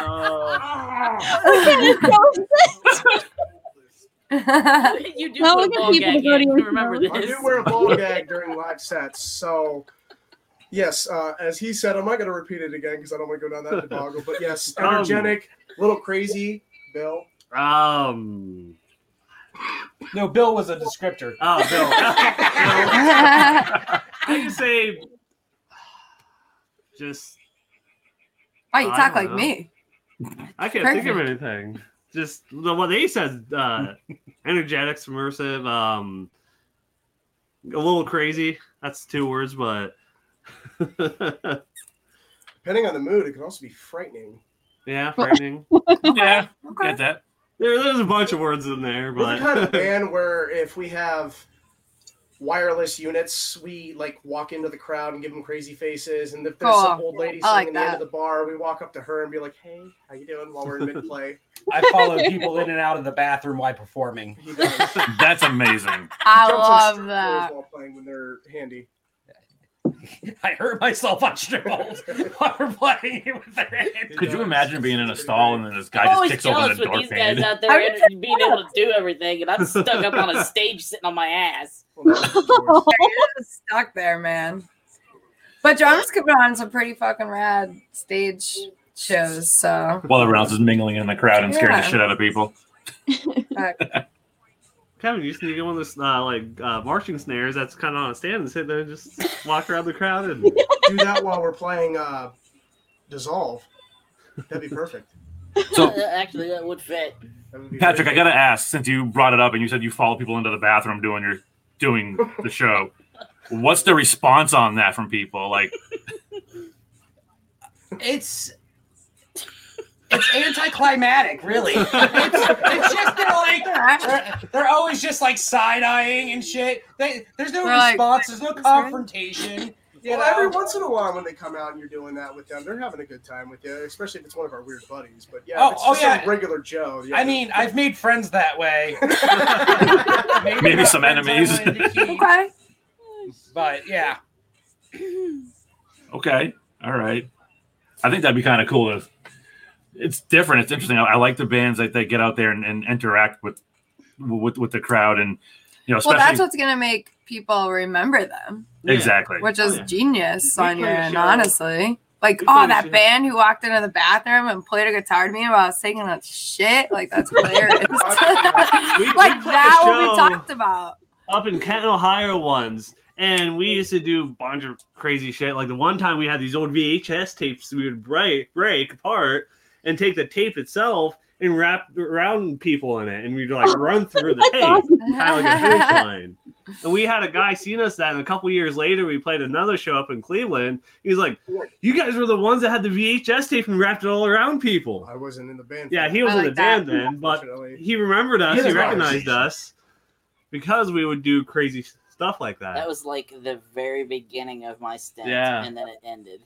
You do Now put we a can ball keep it gag going in. with Remember you. I this. do wear a ball gag during live sets, so yes, uh, as he said, I'm not going to repeat it again because I don't want to go down that debacle. But yes, Um, energetic, a little crazy, Bill. Um. No, Bill was a descriptor. Oh, Bill. I can say just. Oh, you I talk don't like know. me. I can't think of anything. Just the what they said. Uh, energetic, submersive, um, a little crazy. That's two words, but Depending on the mood, it can also be frightening. yeah, frightening. Yeah, Okay. get that. There, there's a bunch of words in there, We're the kind of but band where if we have wireless units, we like walk into the crowd and give them crazy faces. And if there's Cool. some old lady I like sitting at the end that. of the bar, we walk up to her and be like, "Hey, how you doing?" While we're in mid play. I follow people in and out of the bathroom while performing. He does. That's amazing. I Jumps on love strip that. poles while playing when they're handy. I hurt myself on Stronghold while we're playing it with their hands. Could you imagine being in a stall and then this guy I'm just always kicks open jealous the with door these guys pane? out there and being able to do everything, and I'm stuck up on a stage sitting on my ass. You're stuck there, man. But Drums could put on some pretty fucking rad stage shows. So While everyone else is mingling in the crowd and scaring Yeah. the shit out of people. Kevin, you just need to get one of those uh, like uh, marching snares that's kind of on a stand and sit there and just walk around the crowd and Do that while we're playing uh, Dissolve. That'd be perfect. So- Actually, that would fit. Patrick, I gotta ask, since you brought it up and you said you follow people into the bathroom doing your doing the show, what's the response on that from people? Like, It's it's anticlimactic, really. It's, it's just they're like they're, they're always just like side eyeing and shit. They, there's no They're like, response. There's no confrontation. You Well, know? every once in a while when they come out and you're doing that with them, they're having a good time with you, especially if it's one of our weird buddies. But yeah, Oh, if it's oh, just yeah. a regular Joe. Yeah, I mean, I've made friends that way. maybe not some friends I enemies. wanted to keep, okay. But yeah, Okay, all right. I think that'd be kind of cool. To, it's different. It's interesting. I, I like the bands that they get out there and, and interact with, with with the crowd, and you know, Well, especially that's what's gonna make people remember them. exactly. Which is Oh, yeah. genius We on your played a end, show. honestly. Like, We oh, played a that show. band who walked into the bathroom and played a guitar to me while I was taking a shit. Like, that's hilarious. We- we like, played that a what we show talked about. up in Canton, Ohio once, and we used to do a bunch of crazy shit. Like the one time we had these old V H S tapes we would break, break apart and take the tape itself and wrap around people in it, and we'd like run through the tape, kind of like a finish line. And we had a guy seen us that, and a couple years later, we played another show up in Cleveland. He was like, "You guys were the ones that had the V H S tape and wrapped it all around people." I wasn't in the band. Yeah, he was I in like the band that. then, but Unfortunately. he remembered us. He He has recognized conversation. us because we would do crazy stuff like that. That was like the very beginning of my stint, Yeah. and then it ended.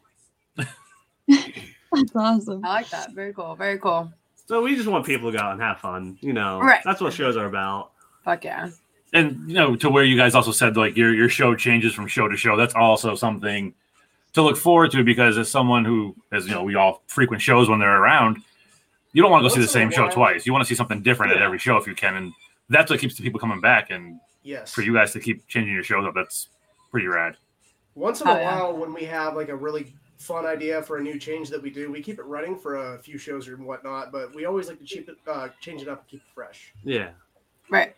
That's awesome. I like that. Very cool. Very cool. So we just want people to go out and have fun. You know, Right. That's what shows are about. Fuck yeah. And you know, to where you guys also said like your your show changes from show to show. That's also something to look forward to, because as someone who, as you know, we all frequent shows when they're around, you don't want to go see the Once in a same show while- twice. You want to see something different at Yeah. every show if you can, and that's what keeps the people coming back. And Yes. for you guys to keep changing your shows up, that's pretty rad. Once in Oh, a yeah. while, when we have like a really fun idea for a new change that we do, we keep it running for a few shows or whatnot. But we always like to keep it, uh, change it up and keep it fresh. Yeah. Right.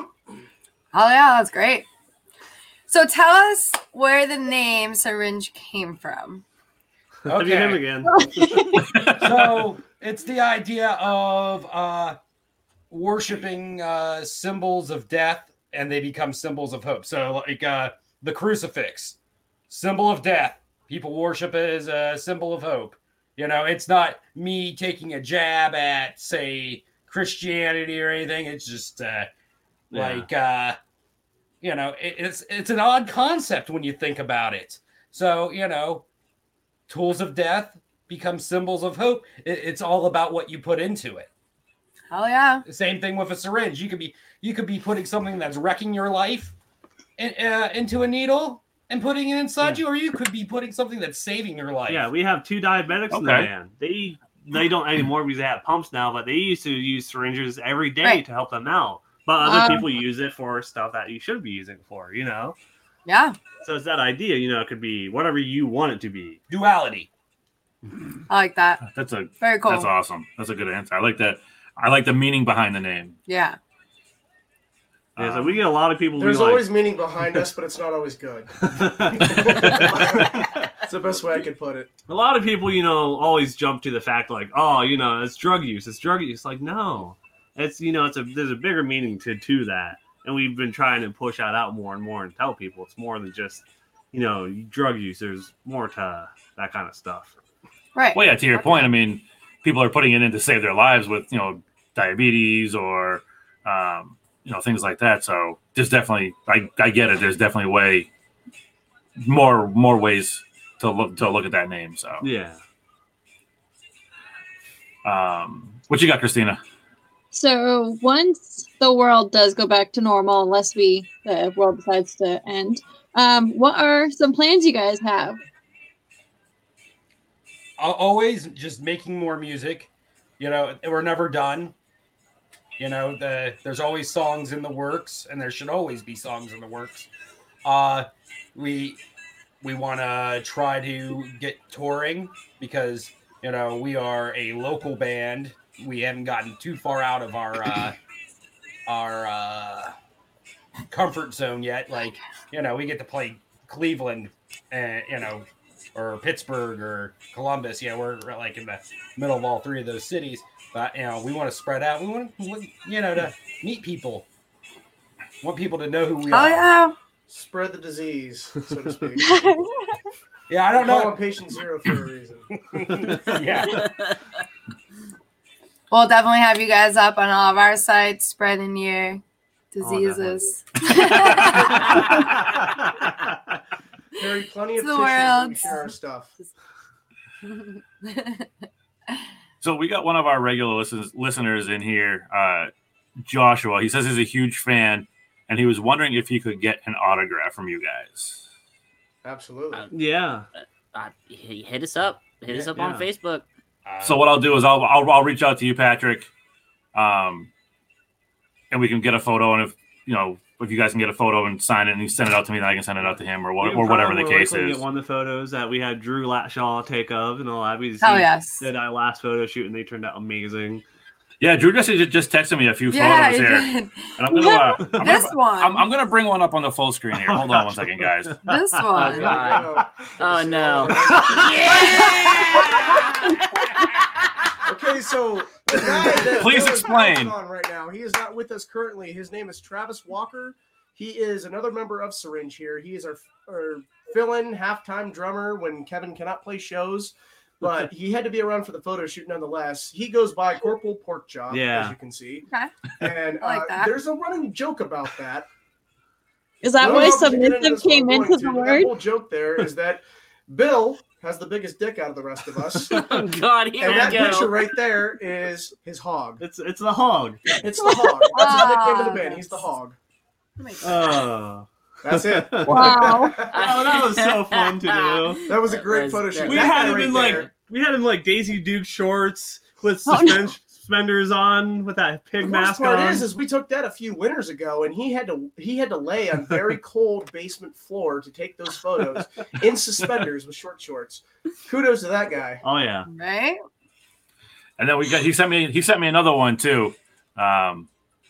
Oh yeah, that's great. So tell us where the name Syringe came from. Have you him again? So it's the idea of uh, worshiping uh, symbols of death, and they become symbols of hope. So like uh, the crucifix, symbol of death. People worship it as a symbol of hope. You know, it's not me taking a jab at, say, Christianity or anything. It's just uh, Yeah. like, uh, you know, it, it's it's an odd concept when you think about it. So, you know, tools of death become symbols of hope. It, it's all about what you put into it. Hell yeah. Same thing with a syringe. You could be you could be putting something that's wrecking your life in, uh, into a needle and putting it inside you, or you could be putting something that's saving your life. Yeah, we have two diabetics in the Okay. band. They they don't anymore because they have pumps now, but they used to use syringes every day Right. to help them out. But other Um, people use it for stuff that you should be using it for, you know? Yeah. So it's that idea, you know, it could be whatever you want it to be. Duality. I like that. That's a Very cool. That's awesome. That's a good answer. I like that. I like the meaning behind the name. Yeah. Yeah, so we get a lot of people There's be like, always meaning behind us, but it's not always good. It's the best way I could put it. a lot of people, you know, always jump to the fact like, oh, you know, it's drug use. It's drug use. Like, no, it's, you know, it's a, there's a bigger meaning to, to that. And we've been trying to push that out more and more and tell people it's more than just, you know, drug use. There's more to that kind of stuff. Right. Well, yeah, to your point, I mean, people are putting it in to save their lives with, you know, diabetes or, um, you know, things like that. So there's definitely, I, I get it. There's definitely a way, more, more ways to look, to look at that name. So, Yeah. um, what you got, Christina? So once the world does go back to normal, unless we the world decides to end, um, what are some plans you guys have? I'll always just making more music. You know, we're never done. You know, the there's always songs in the works, and there should always be songs in the works. Uh, we we want to try to get touring because you know we are a local band. We haven't gotten too far out of our uh, our uh, comfort zone yet. Like you know, we get to play Cleveland, and you know, or Pittsburgh or Columbus. Yeah, we're like in the middle of all three of those cities. But you know, we want to spread out. We want, you know, to meet people. Want people to know who we Oh are. yeah. Spread the disease, so to speak. Yeah, I don't Call know. him patient zero for a reason. Yeah. We'll definitely have you guys up on all of our sites, spreading your diseases. Harry, plenty of The tissues when world. we share our stuff. So we got one of our regular listens, listeners in here, uh, Joshua. He says he's a huge fan, and he was wondering if he could get an autograph from you guys. Absolutely. Yeah. Uh, h- hit us up. Hit us up on Yeah. Facebook. So what I'll do is I'll, I'll I'll reach out to you, Patrick, um, and we can get a photo. And if you know if you guys can get a photo and sign it and you send it out to me, then I can send it out to him or, what, We or whatever the probably case likely is. Get one of the photos that we had Drew Latshaw take of and all that. We Oh, yes. did our last photo shoot and they turned out amazing. Yeah, Drew just just texted me a few Yeah, photos he here, did. and I'm gonna uh, I'm This gonna, one. I'm, I'm gonna bring one up on the full screen here. Hold on one second, guys. This one. Oh, God. Oh, no. Okay, so the guy that Please Bill is explain. on right now, he is not with us currently. His name is Travis Walker. He is another member of Syringe here. He is our, our fill-in halftime drummer when Kevin cannot play shows, but he had to be around for the photo shoot nonetheless. He goes by Corporal Porkchop, Yeah. as you can see. Okay. And I like uh, that. there's a running joke about that. Is that I don't why know if we should get into submissive this, but I'm came going into to, the but word? That whole joke there is that Bill has the biggest dick out of the rest of us. Oh, God, here And we that go. picture right there is his hog. It's it's the hog. It's the hog. That's his nickname of the Oh, band. He's the hog. Oh. That's it. Wow. Oh, that was so fun to do. That was a great was- photo shoot. We That had guy him right in like there. we had him like Daisy Duke shorts with Oh, no. suspend- suspenders on with that pig The worst mask part on. is, is we took that a few winters ago, and he had to he had to lay on very cold basement floor to take those photos in suspenders with short shorts. Kudos to that guy. Oh yeah. Right? And then we got he sent me he sent me another one too. Um,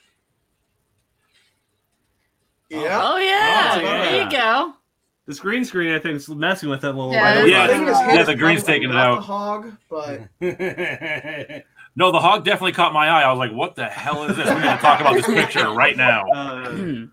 Yeah. Oh, yeah. Oh, There yeah. you go. This green screen I think is messing with it a little Yeah, bit. Yeah. I think his Yeah, head's the green's probably taking it not out. The hog, but no, the hog definitely caught my eye. I was like, "What the hell is this?" We're going to talk about this picture right now. Uh,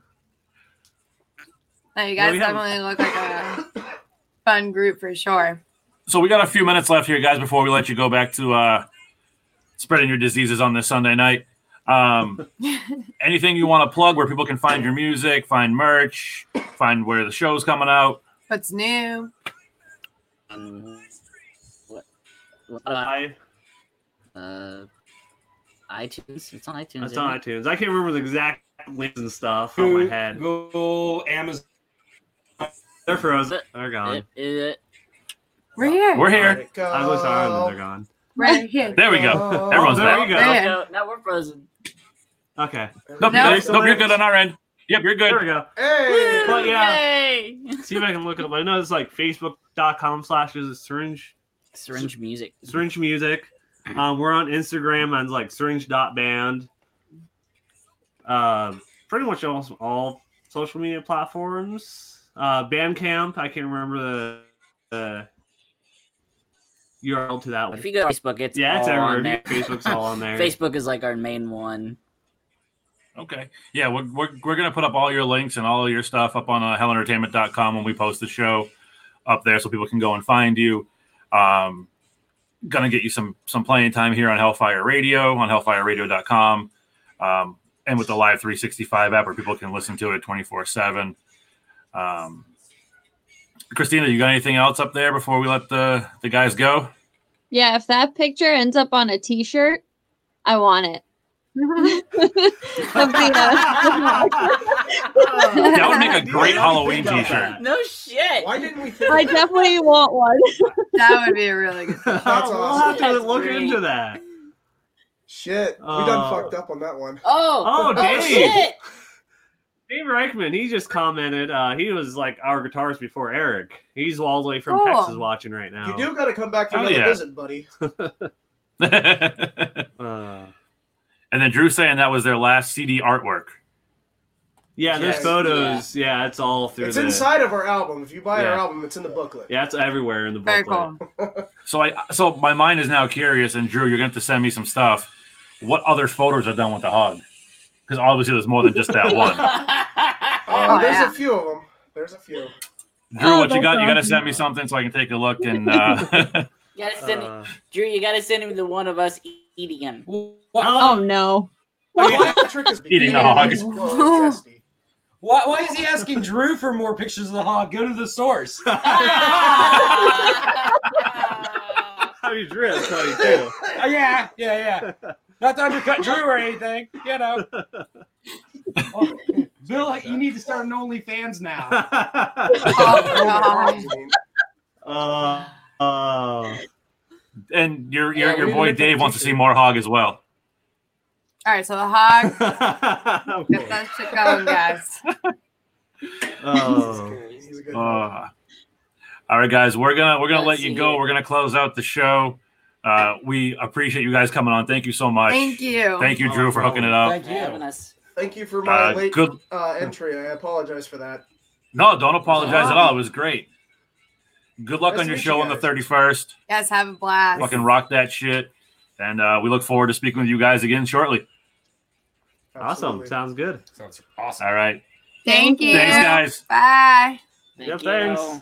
No, you guys we have- definitely look like a fun group for sure. So we got a few minutes left here, guys, before we let you go back to uh, spreading your diseases on this Sunday night. Um, anything you want to plug where people can find your music, find merch, find where the show's coming out? What's new? Um, what, what, uh, I, uh, iTunes. It's on iTunes. it's isn't on it? iTunes. I can't remember the exact links and stuff on my head. Google, Amazon. They're frozen. They're gone. It, it, We're here. We're let here. it go. I was Ireland. They're gone. Right here. There we go. Oh, Everyone's there back. we go. Yeah. no, now we're frozen. Okay. Nope, No. nope, nope, you're good on our end. Yep, you're good. There we go. Hey. But yeah, Yay! see if I can look it up. I know it's like facebook.com slash is it syringe Syringe music. syringe music. Um, we're on Instagram on like syringe.band. Uh, pretty much all, all social media platforms. Uh, Bandcamp, I can't remember the, the U R L to that one. If you go to Facebook, it's Yeah, it's all everywhere. on there. Facebook's all on there. Facebook is like our main one. Okay. Yeah, we're, we're, we're going to put up all your links and all your stuff up on uh, hell entertainment dot com when we post the show up there so people can go and find you. Um, going to get you some some playing time here on Hellfire Radio, on hellfire radio dot com, um, and with the Live three sixty-five app where people can listen to it twenty-four seven. Um, Christina, you got anything else up there before we let the, the guys go? Yeah, if that picture ends up on a t-shirt, I want it. That would make a great Halloween T-shirt. No shit. Why didn't we think I of that? definitely want one. That would be a really good. That's We'll have awesome. to look great. into that. Shit, we Oh. done fucked up on that one. Oh, Oh, Dave. shit. Dave Reichman, he just commented. Uh, he was like our guitarist before Eric. He's all the way from Cool. Texas watching right now. You do got to come back for Oh, another yeah. visit, buddy. Uh, And then Drew saying that was their last C D artwork. yeah, there's Yes, photos. Yeah. it's all through It's the. inside of our album. If you buy our Yeah. album, it's in the booklet. Yeah, it's everywhere in the Very booklet. cool. So I so my mind is now curious, and Drew, you're going to have to send me some stuff. What other photos are done with the hog? Because obviously there's more than just that one. Uh, there's yeah. a few of them. There's a few. Drew, Oh, what you that's got? You got to awesome. send me something so I can take a look. And uh, You gotta send Uh, Drew. You gotta send him the one of us e- eating him. Oh no. Why, trick is Eating the hog. Why, why is he asking Drew for more pictures of the hog? Go to the source. How you Drew? That's funny too. Uh, yeah, yeah, yeah. Not to undercut Drew or anything, you know. Oh, Bill, you need to start an OnlyFans now. Oh, Uh, uh, and your Yeah, your, your we boy didn't make Dave that wants to see t-shirt. more hog as well. all right, so the hog. Get that shit going, guys. oh. He's a good Uh, all right, guys, we're gonna we're gonna Let's let you see go. here. We're gonna close out the show. Uh, we appreciate you guys coming on. Thank you so much. Thank you. Thank you, Drew, for hooking it up. Thank For having you. us. Thank you for my Uh, late good. uh, entry. I apologize for that. No, don't apologize at all. It was great. Good luck Nice on to your meet show you on the guys. thirty-first. Yes, have a blast. Fucking rock that shit. And uh, we look forward to speaking with you guys again shortly. Awesome. Absolutely. Sounds good. Sounds awesome. All right. Thank you. Thanks, guys. Bye. Thank Yeah, you. thanks.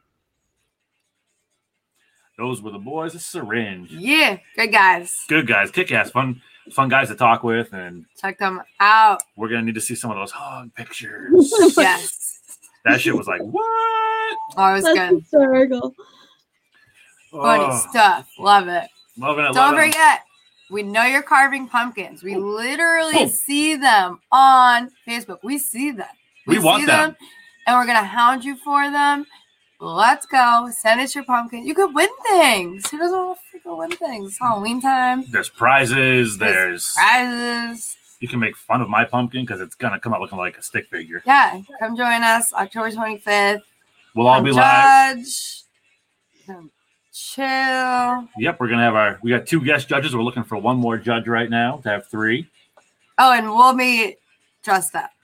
Those were the boys of Syringe. Yeah, good guys. Good guys, kick ass, fun, fun guys to talk with, and Check them out. we're gonna need to see some of those hog pictures. Yes. That shit was like what? Oh, it was That's good. hysterical. Funny Oh, stuff. Love it. loving it. Don't loving it. forget, we know you're carving pumpkins. We literally Oh. see them on Facebook. We see them. We want see them. and we're gonna hound you for them. Let's go. Send us your pumpkin. You could win things. Who doesn't want to freaking win things? It's Halloween time. There's prizes. There's Prizes. you can make fun of my pumpkin because it's gonna come out looking like a stick figure. Yeah, come join us October twenty-fifth. We'll all Come be live. judge. Come chill. Yep, we're gonna have our. We got two guest judges. We're looking for one more judge right now to have three. Oh, and we'll be dressed up.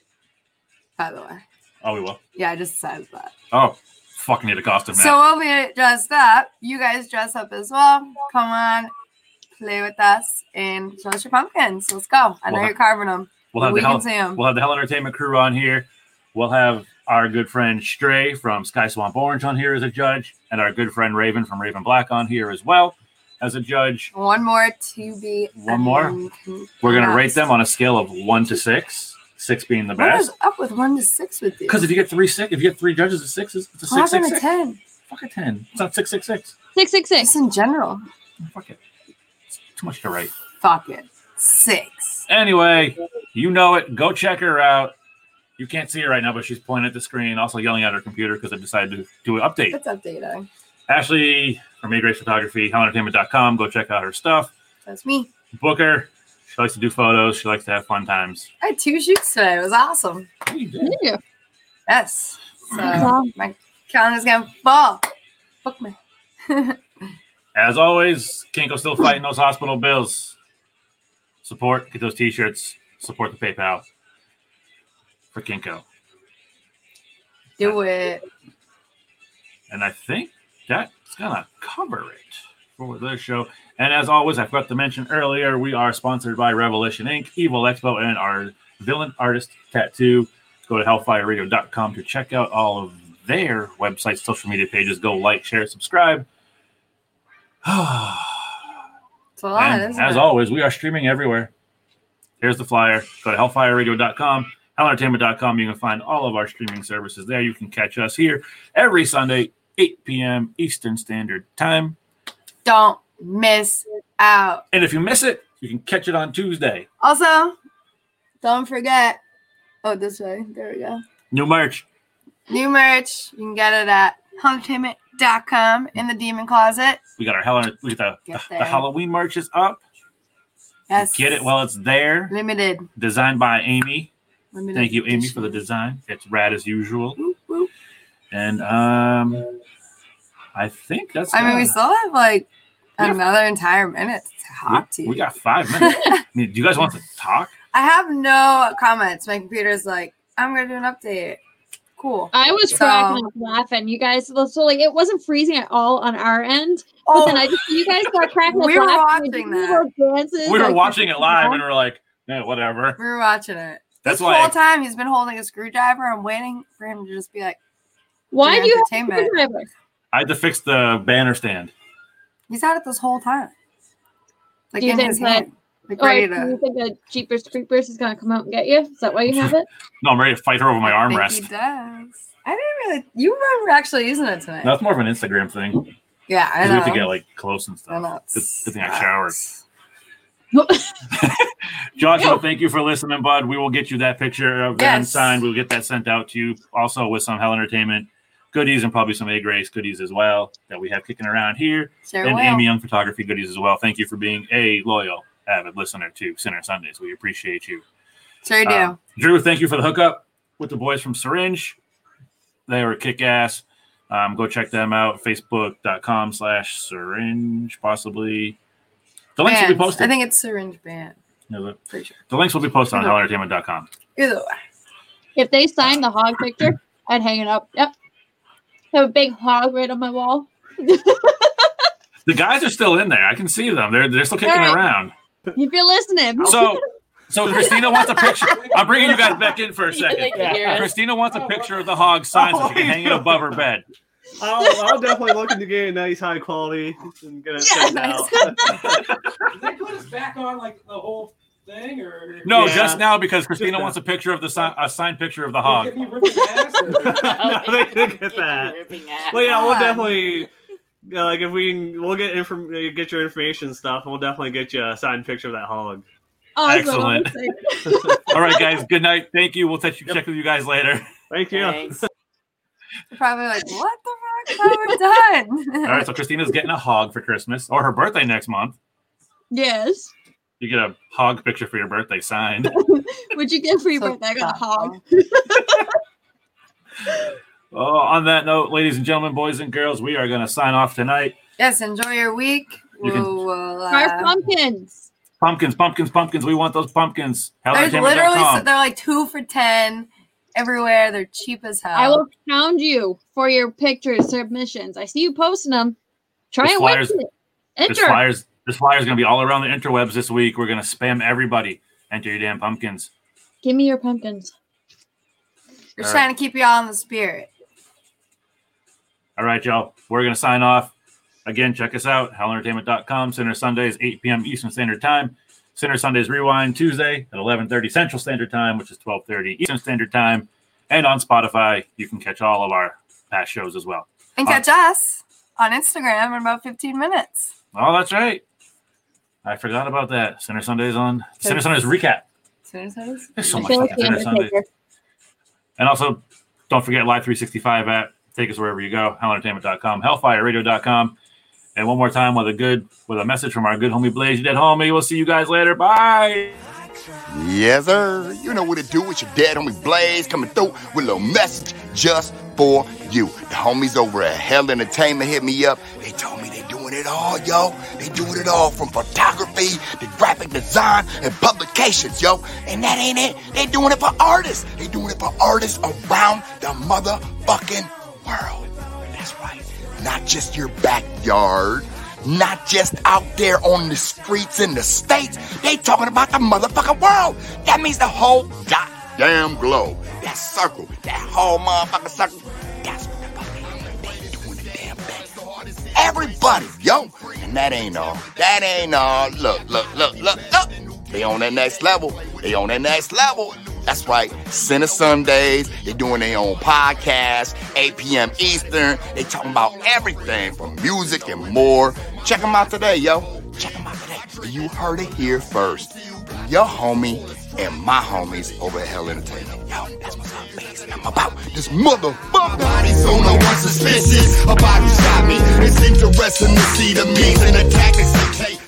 By the way. Oh, we will. Yeah, I just said that. Oh, fucking need a costume now. So we'll be dressed up. You guys dress up as well. Come on, play with us, and show us your pumpkins. Let's go. I know We'll you're have- carving them. We'll have we the can Hell, see them. we'll have the Hell Entertainment crew on here. We'll have our good friend Stray from Sky Swamp Orange on here as a judge, and our good friend Raven from Raven Black on here as well as a judge. One more to be. One more? We're gonna rate them on a scale of one to six. Six being the What is best. up with one to six with you? Because if you get three six, if you get three judges, it's sixes. It's a What six happened six to six. ten? Fuck a ten. It's not six six six. Six six six. Just in general. Fuck it. It's too much to write. Fuck it. Six. Anyway, you know it. Go check her out. You can't see her right now, but she's pointing at the screen, also yelling at her computer because I decided to do an update. It's updating. Ashley from A Grace Photography, hell entertainment dot com. Go check out her stuff. That's me. Book her. She likes to do photos. She likes to have fun times. I had two shoots today. It was awesome. Yeah. Yes. So Wow. my calendar's getting full. Book me. As always, Kinko still fighting those hospital bills. Support, get those t-shirts. Support the PayPal for Kinko. Do it. And I think that's gonna cover it for this show. And as always, I forgot to mention earlier, we are sponsored by Revelation Incorporated, Evil Expo, and our Villain Artist Tattoo. Go to hellfire radio dot com to check out all of their websites, social media pages. Go like, share, subscribe. It's a lot, And isn't as it? always, we are streaming everywhere. Here's the flyer. Go to hellfire radio dot com, hell entertainment dot com. You can find all of our streaming services there. You can catch us here every Sunday, eight p.m. Eastern Standard Time. Don't miss out. And if you miss it, You can catch it on Tuesday. Also, don't forget. Oh, this way. There we go. New merch. New merch. You can get it at huntertainment dot com in the Demon Closet. We got our Hell, we got the, the, the Halloween merch is up. Yes. Get it while it's there. Limited. Designed by Amy. Limited Thank you, Amy, edition. for the design. It's rad as usual. Whoop, whoop. And um, I think that's. I mean, we uh, still have like Yeah. another entire minute to talk to we, you. we got five minutes. I mean, do you guys want to talk? I have no comments. My computer's like, I'm gonna do an update. Cool. I was So- cracking up laughing. You guys, so like it wasn't freezing at all on our end, but Oh. then I just you guys start cracking up We were laughing. watching We that. did little dances, We were like, watching it live and we were like, yeah, whatever. We were watching it. That's this why- whole time he's been holding a screwdriver. I'm waiting for him to just be like, Why for do you have a entertainment. screwdriver? I had to fix the banner stand. He's had it this whole time. Like Do you in think his that- hand. Like Or ready do to. you think that Jeepers Creepers is gonna come out and get you? Is that why you have it? No, I'm ready to fight her over my I think armrest. he does. I didn't really. You were actually using it tonight. That's more of an Instagram thing. Yeah, I 'Cause know. We have to get like close and I know. stuff. Good, good thing I showered. Joshua, thank you for listening, bud. We will get you that picture of them Yes. signed. We'll get that sent out to you. Also with some Hell Entertainment goodies and probably some A Grace goodies as well that we have kicking around here. Sure and will. Amy Young Photography goodies as well. Thank you for being a loyal, avid listener to Sinner Sundays. We appreciate you. Sure do. Uh, Drew, thank you for the hookup with the boys from Syringe. They were kick ass. Um, go check them out. Facebook.com slash syringe, possibly. The links will be Band. posted. I think it's syringe band. Yeah, the, Pretty sure. the links will be posted on Yeah. hell entertainment dot com. Either way. If they signed the hog picture, I'd hang it up. Yep. Have a big hog right on my wall. The guys are still in there. I can see them. They're they're still kicking All right. around. If you're listening. So so Christina wants a picture. I'm bringing you guys back in for a second. They can hear us. Christina wants a picture of the hog signed so she can hang it above her bed. I'll, I'll definitely look into getting a nice high quality and get it Yeah, sent nice. out. Did they put us back on like the whole thing, or No, Yeah. just now because Christina Just now. wants a picture of the si- a signed picture of the hog. Get me ripping ass, or- No, they didn't get that. Ripping ass. Well, yeah, we'll God. definitely. Yeah, like if we can, we'll get inform, get your information and stuff, and we'll definitely get you a signed picture of that hog. Awesome. Excellent. All right, guys. Good night. Thank you. We'll touch, check with you guys later. Thank you. Thanks. They're probably like, what the fuck? How we're done? All right. So Christina's getting a hog for Christmas or her birthday next month. Yes. You get a hog picture for your birthday signed. What'd you get for your So birthday? I got a hog. Oh, on that note, ladies and gentlemen, boys and girls, we are going to sign off tonight. Yes, enjoy your week. You can- We'll, we'll, Our uh, pumpkins. Pumpkins, pumpkins, pumpkins. We want those pumpkins. there's Hell literally, Entertainment dot com. they're like two for ten everywhere. They're cheap as hell. I will pound you for your pictures submissions. I see you posting them. Try There's and flyers- win it. This Enter. flyers, this flyer's going to be all around the interwebs this week. We're going to spam everybody. Enter your damn pumpkins. Give me your pumpkins. We're All trying to keep you all in the spirit. All right, y'all. We're going to sign off. Again, check us out, hell entertainment dot com. Sinner Sundays, eight p.m. Eastern Standard Time. Sinner Sundays Rewind Tuesday at eleven thirty Central Standard Time, which is twelve thirty Eastern Standard Time. And on Spotify, you can catch all of our past shows as well. And catch us on Instagram in about fifteen minutes. Oh, that's right. I forgot about that. Sinner Sundays on Sinner Sundays recap. Soon as I was- There's so I much feel stuff like the Sinner Sundays. Undertaker. And also, don't forget Live three sixty-five app. Take us wherever you go. hell entertainment dot com, hellfire radio dot com. And one more time with a good with a message from our good homie Blaze, you dead homie. We'll see you guys later. Bye. Yes, sir. You know what to do with your dead homie Blaze coming through with a little message just for you. The homies over at Hell Entertainment hit me up. They told me they doing it all, yo. They doing it all from photography to graphic design and publications, yo. And that ain't it. They doing it for artists. They doing it for artists around the motherfucking world. That's right. Not just your backyard. Not just out there on the streets in the States. They talking about the motherfucking world. That means the whole goddamn globe. That circle, that whole motherfucking circle. That's what the fuck they doing the damn thing. Everybody, yo. And that ain't all. That ain't all. Look, look, look, look, look. They on that next level. They on that next level. That's right. Sinner Sundays. They doing their own podcast. eight p.m. Eastern. They talking about everything from music and more. Check them out today, yo. Check them out today. You heard it here first. Your homie and my homies over at Hell Entertainment. Yo, that's what's up, Bass, and I'm about this motherfucker. Bodies so no one suspicious about who shot me. It's interesting to see the means and the tactics they take.